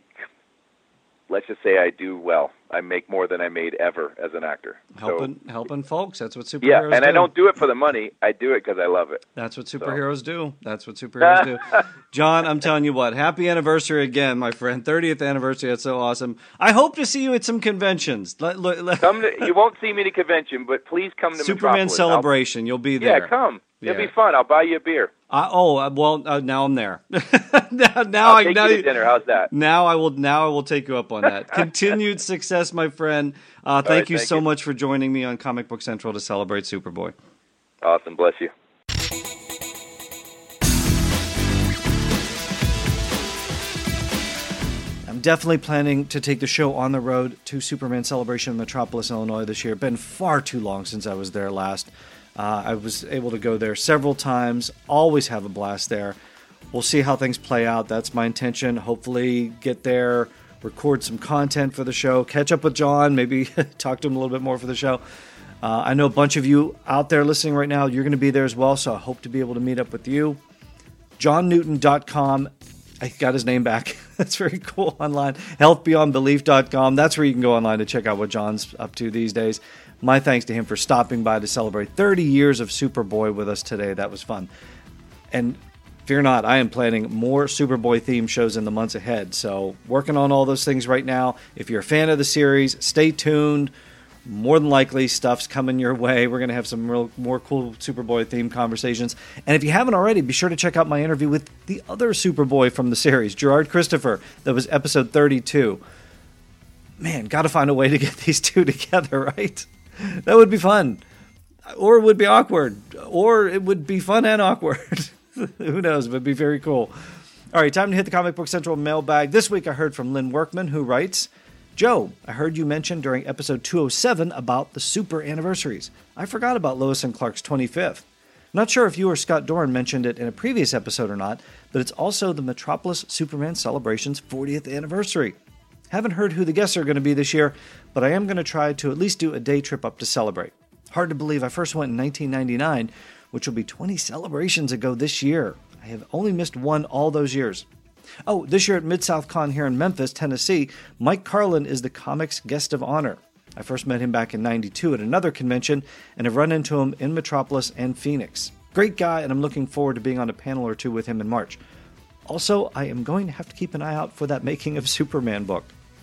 let's just say I do well. I make more than I made ever as an actor. Helping so, helping folks, that's what superheroes do. Yeah, and do. I don't do it for the money. I do it because I love it. That's what superheroes so. do. That's what superheroes do. John, I'm telling you what, happy anniversary again, my friend. thirtieth anniversary, that's so awesome. I hope to see you at some conventions. Let, let, let. Come to, you won't see me at a convention, but please come to Superman Metropolis. Celebration, I'll, you'll be there. Yeah, come. Yeah. It'll be fun. I'll buy you a beer. Uh, oh well, uh, now I'm there. now, now I'll I take now you to dinner. How's that? Now I will. Now I will take you up on that. Continued success, my friend. Uh, thank right, you thank so you. much for joining me on Comic Book Central to celebrate Superboy. Awesome. Bless you. I'm definitely planning to take the show on the road to Superman Celebration in Metropolis, Illinois this year. Been far too long since I was there last. Uh, I was able to go there several times. Always have a blast there. We'll see how things play out. That's my intention. Hopefully get there, record some content for the show, catch up with John, maybe talk to him a little bit more for the show. Uh, I know a bunch of you out there listening right now, you're going to be there as well, so I hope to be able to meet up with you. john newton dot com. I got his name back. That's very cool online. health beyond belief dot com. That's where you can go online to check out what John's up to these days. My thanks to him for stopping by to celebrate thirty years of Superboy with us today. That was fun. And fear not, I am planning more Superboy themed shows in the months ahead. So working on all those things right now. If you're a fan of the series, stay tuned. More than likely, stuff's coming your way. We're going to have some real more cool Superboy themed conversations. And if you haven't already, be sure to check out my interview with the other Superboy from the series, Gerard Christopher. That was episode thirty-two. Man, got to find a way to get these two together, right? That would be fun. Or it would be awkward. Or it would be fun and awkward. Who knows? But it'd be very cool. All right, time to hit the Comic Book Central mailbag. This week I heard from Lynn Workman, who writes, Joe, I heard you mention during episode two oh seven about the super anniversaries. I forgot about Lois and Clark's twenty-fifth. Not sure if you or Scott Dorn mentioned it in a previous episode or not, but it's also the Metropolis Superman Celebration's fortieth anniversary. Haven't heard who the guests are going to be this year, but I am going to try to at least do a day trip up to celebrate. Hard to believe I first went in nineteen ninety-nine, which will be twenty celebrations ago this year. I have only missed one all those years. Oh, this year at Mid-South Con here in Memphis, Tennessee, Mike Carlin is the comics guest of honor. I first met him back in ninety-two at another convention and have run into him in Metropolis and Phoenix. Great guy, and I'm looking forward to being on a panel or two with him in March. Also, I am going to have to keep an eye out for that Making of Superman book.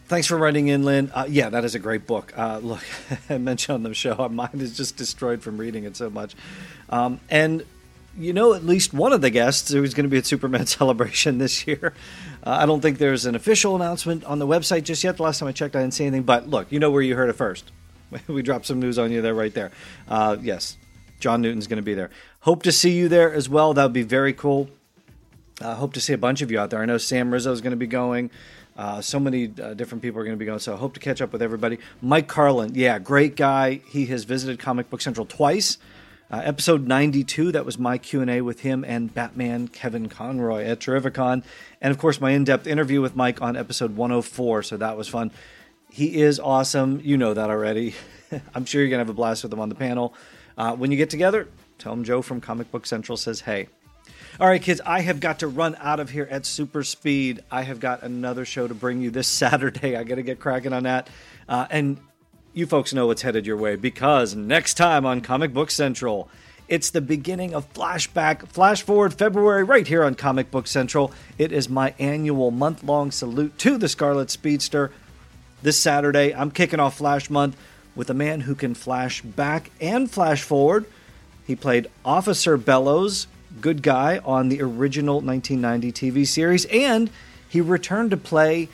Thanks for writing in, Lynn. Uh, yeah, that is a great book. Uh, look, I mentioned on the show, our mind is just destroyed from reading it so much. Um, and you know at least one of the guests who's going to be at Superman Celebration this year. Uh, I don't think there's an official announcement on the website just yet. The last time I checked, I didn't see anything. But look, you know where you heard it first. We dropped some news on you there, right there. Uh, yes, John Newton's going to be there. Hope to see you there as well. That would be very cool. I uh, hope to see a bunch of you out there. I know Sam Rizzo is going to be going. Uh, so many uh, different people are going to be going, so I hope to catch up with everybody. Mike Carlin, yeah, great guy. He has visited Comic Book Central twice. Uh, episode ninety-two, that was my Q and A with him and Batman Kevin Conroy at Terrificon. And, of course, my in-depth interview with Mike on episode one oh four, so that was fun. He is awesome. You know that already. I'm sure you're going to have a blast with him on the panel. Uh, when you get together, tell him Joe from Comic Book Central says hey. All right, kids, I have got to run out of here at super speed. I have got another show to bring you this Saturday. I got to get cracking on that. Uh, and you folks know what's headed your way, because next time on Comic Book Central, it's the beginning of Flashback, Flash Forward February right here on Comic Book Central. It is my annual month-long salute to the Scarlet Speedster. This Saturday, I'm kicking off Flash Month with a man who can flash back and flash forward. He played Officer Bellows, good guy, on the original nineteen ninety T V series, and he returned to play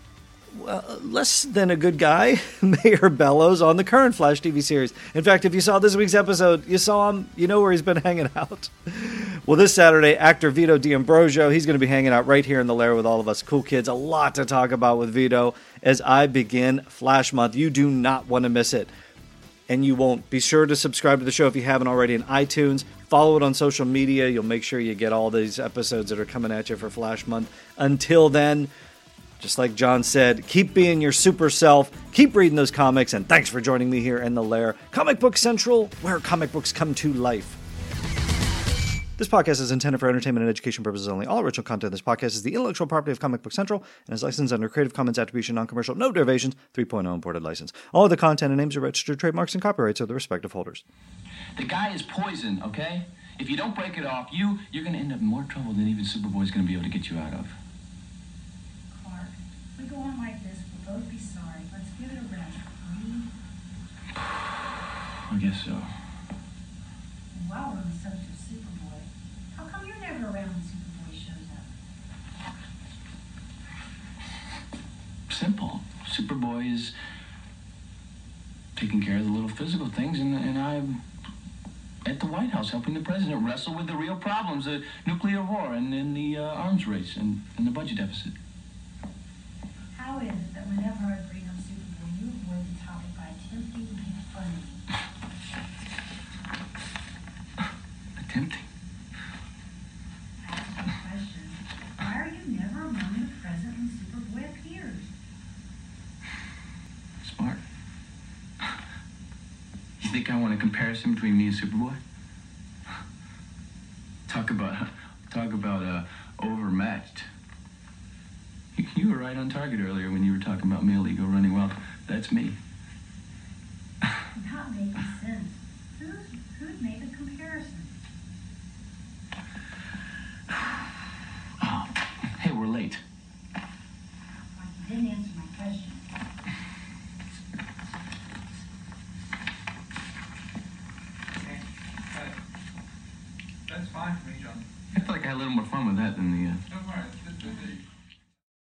uh, less than a good guy, Mayor Bellows, on the current Flash T V series. In fact, if you saw this week's episode, you saw him, you know where he's been hanging out. Well, this Saturday, actor Vito D'Ambrosio, he's going to be hanging out right here in the lair with all of us cool kids. A lot to talk about with Vito as I begin Flash Month. You do not want to miss it. And you won't. Be sure to subscribe to the show if you haven't already in iTunes. Follow it on social media. You'll make sure you get all these episodes that are coming at you for Flash Month. Until then, just like John said, keep being your super self. Keep reading those comics. And thanks for joining me here in the lair. Comic Book Central, where comic books come to life. This podcast is intended for entertainment and education purposes only. All original content of this podcast is the intellectual property of Comic Book Central and is licensed under Creative Commons Attribution Non-Commercial No Derivations three point oh imported license. All of the content and names are registered trademarks and copyrights of the respective holders. The guy is poison, okay? If you don't break it off, you, you're going to end up in more trouble than even Superboy's going to be able to get you out of. Clark, if we go on like this, we'll both be sorry. Let's give it a rest. We... I guess so. While we're on the subject of Superboy, how come you're never around when Superboy shows up? Simple. Superboy is taking care of the little physical things, and, and I'm at the White House helping the president wrestle with the real problems, the nuclear war and, and the uh, arms race and, and the budget deficit. How is it that whenever I bring up Superboy, you avoid the topic by attempting to make fun of me? Attempting? I ask you a question. Why are you never among the present when Superboy appears? Smart. You think I want a comparison between me and Superboy? Talk about, talk about uh, overmatched. You, you were right on target earlier when you were talking about male ego running wild. That's me. Not making sense. Who's, who'd made the comparison? Oh, hey, we're late. Like you didn't answer my question. That's fine for me, John. I feel like I had a little more fun with that than the... Uh... Don't worry.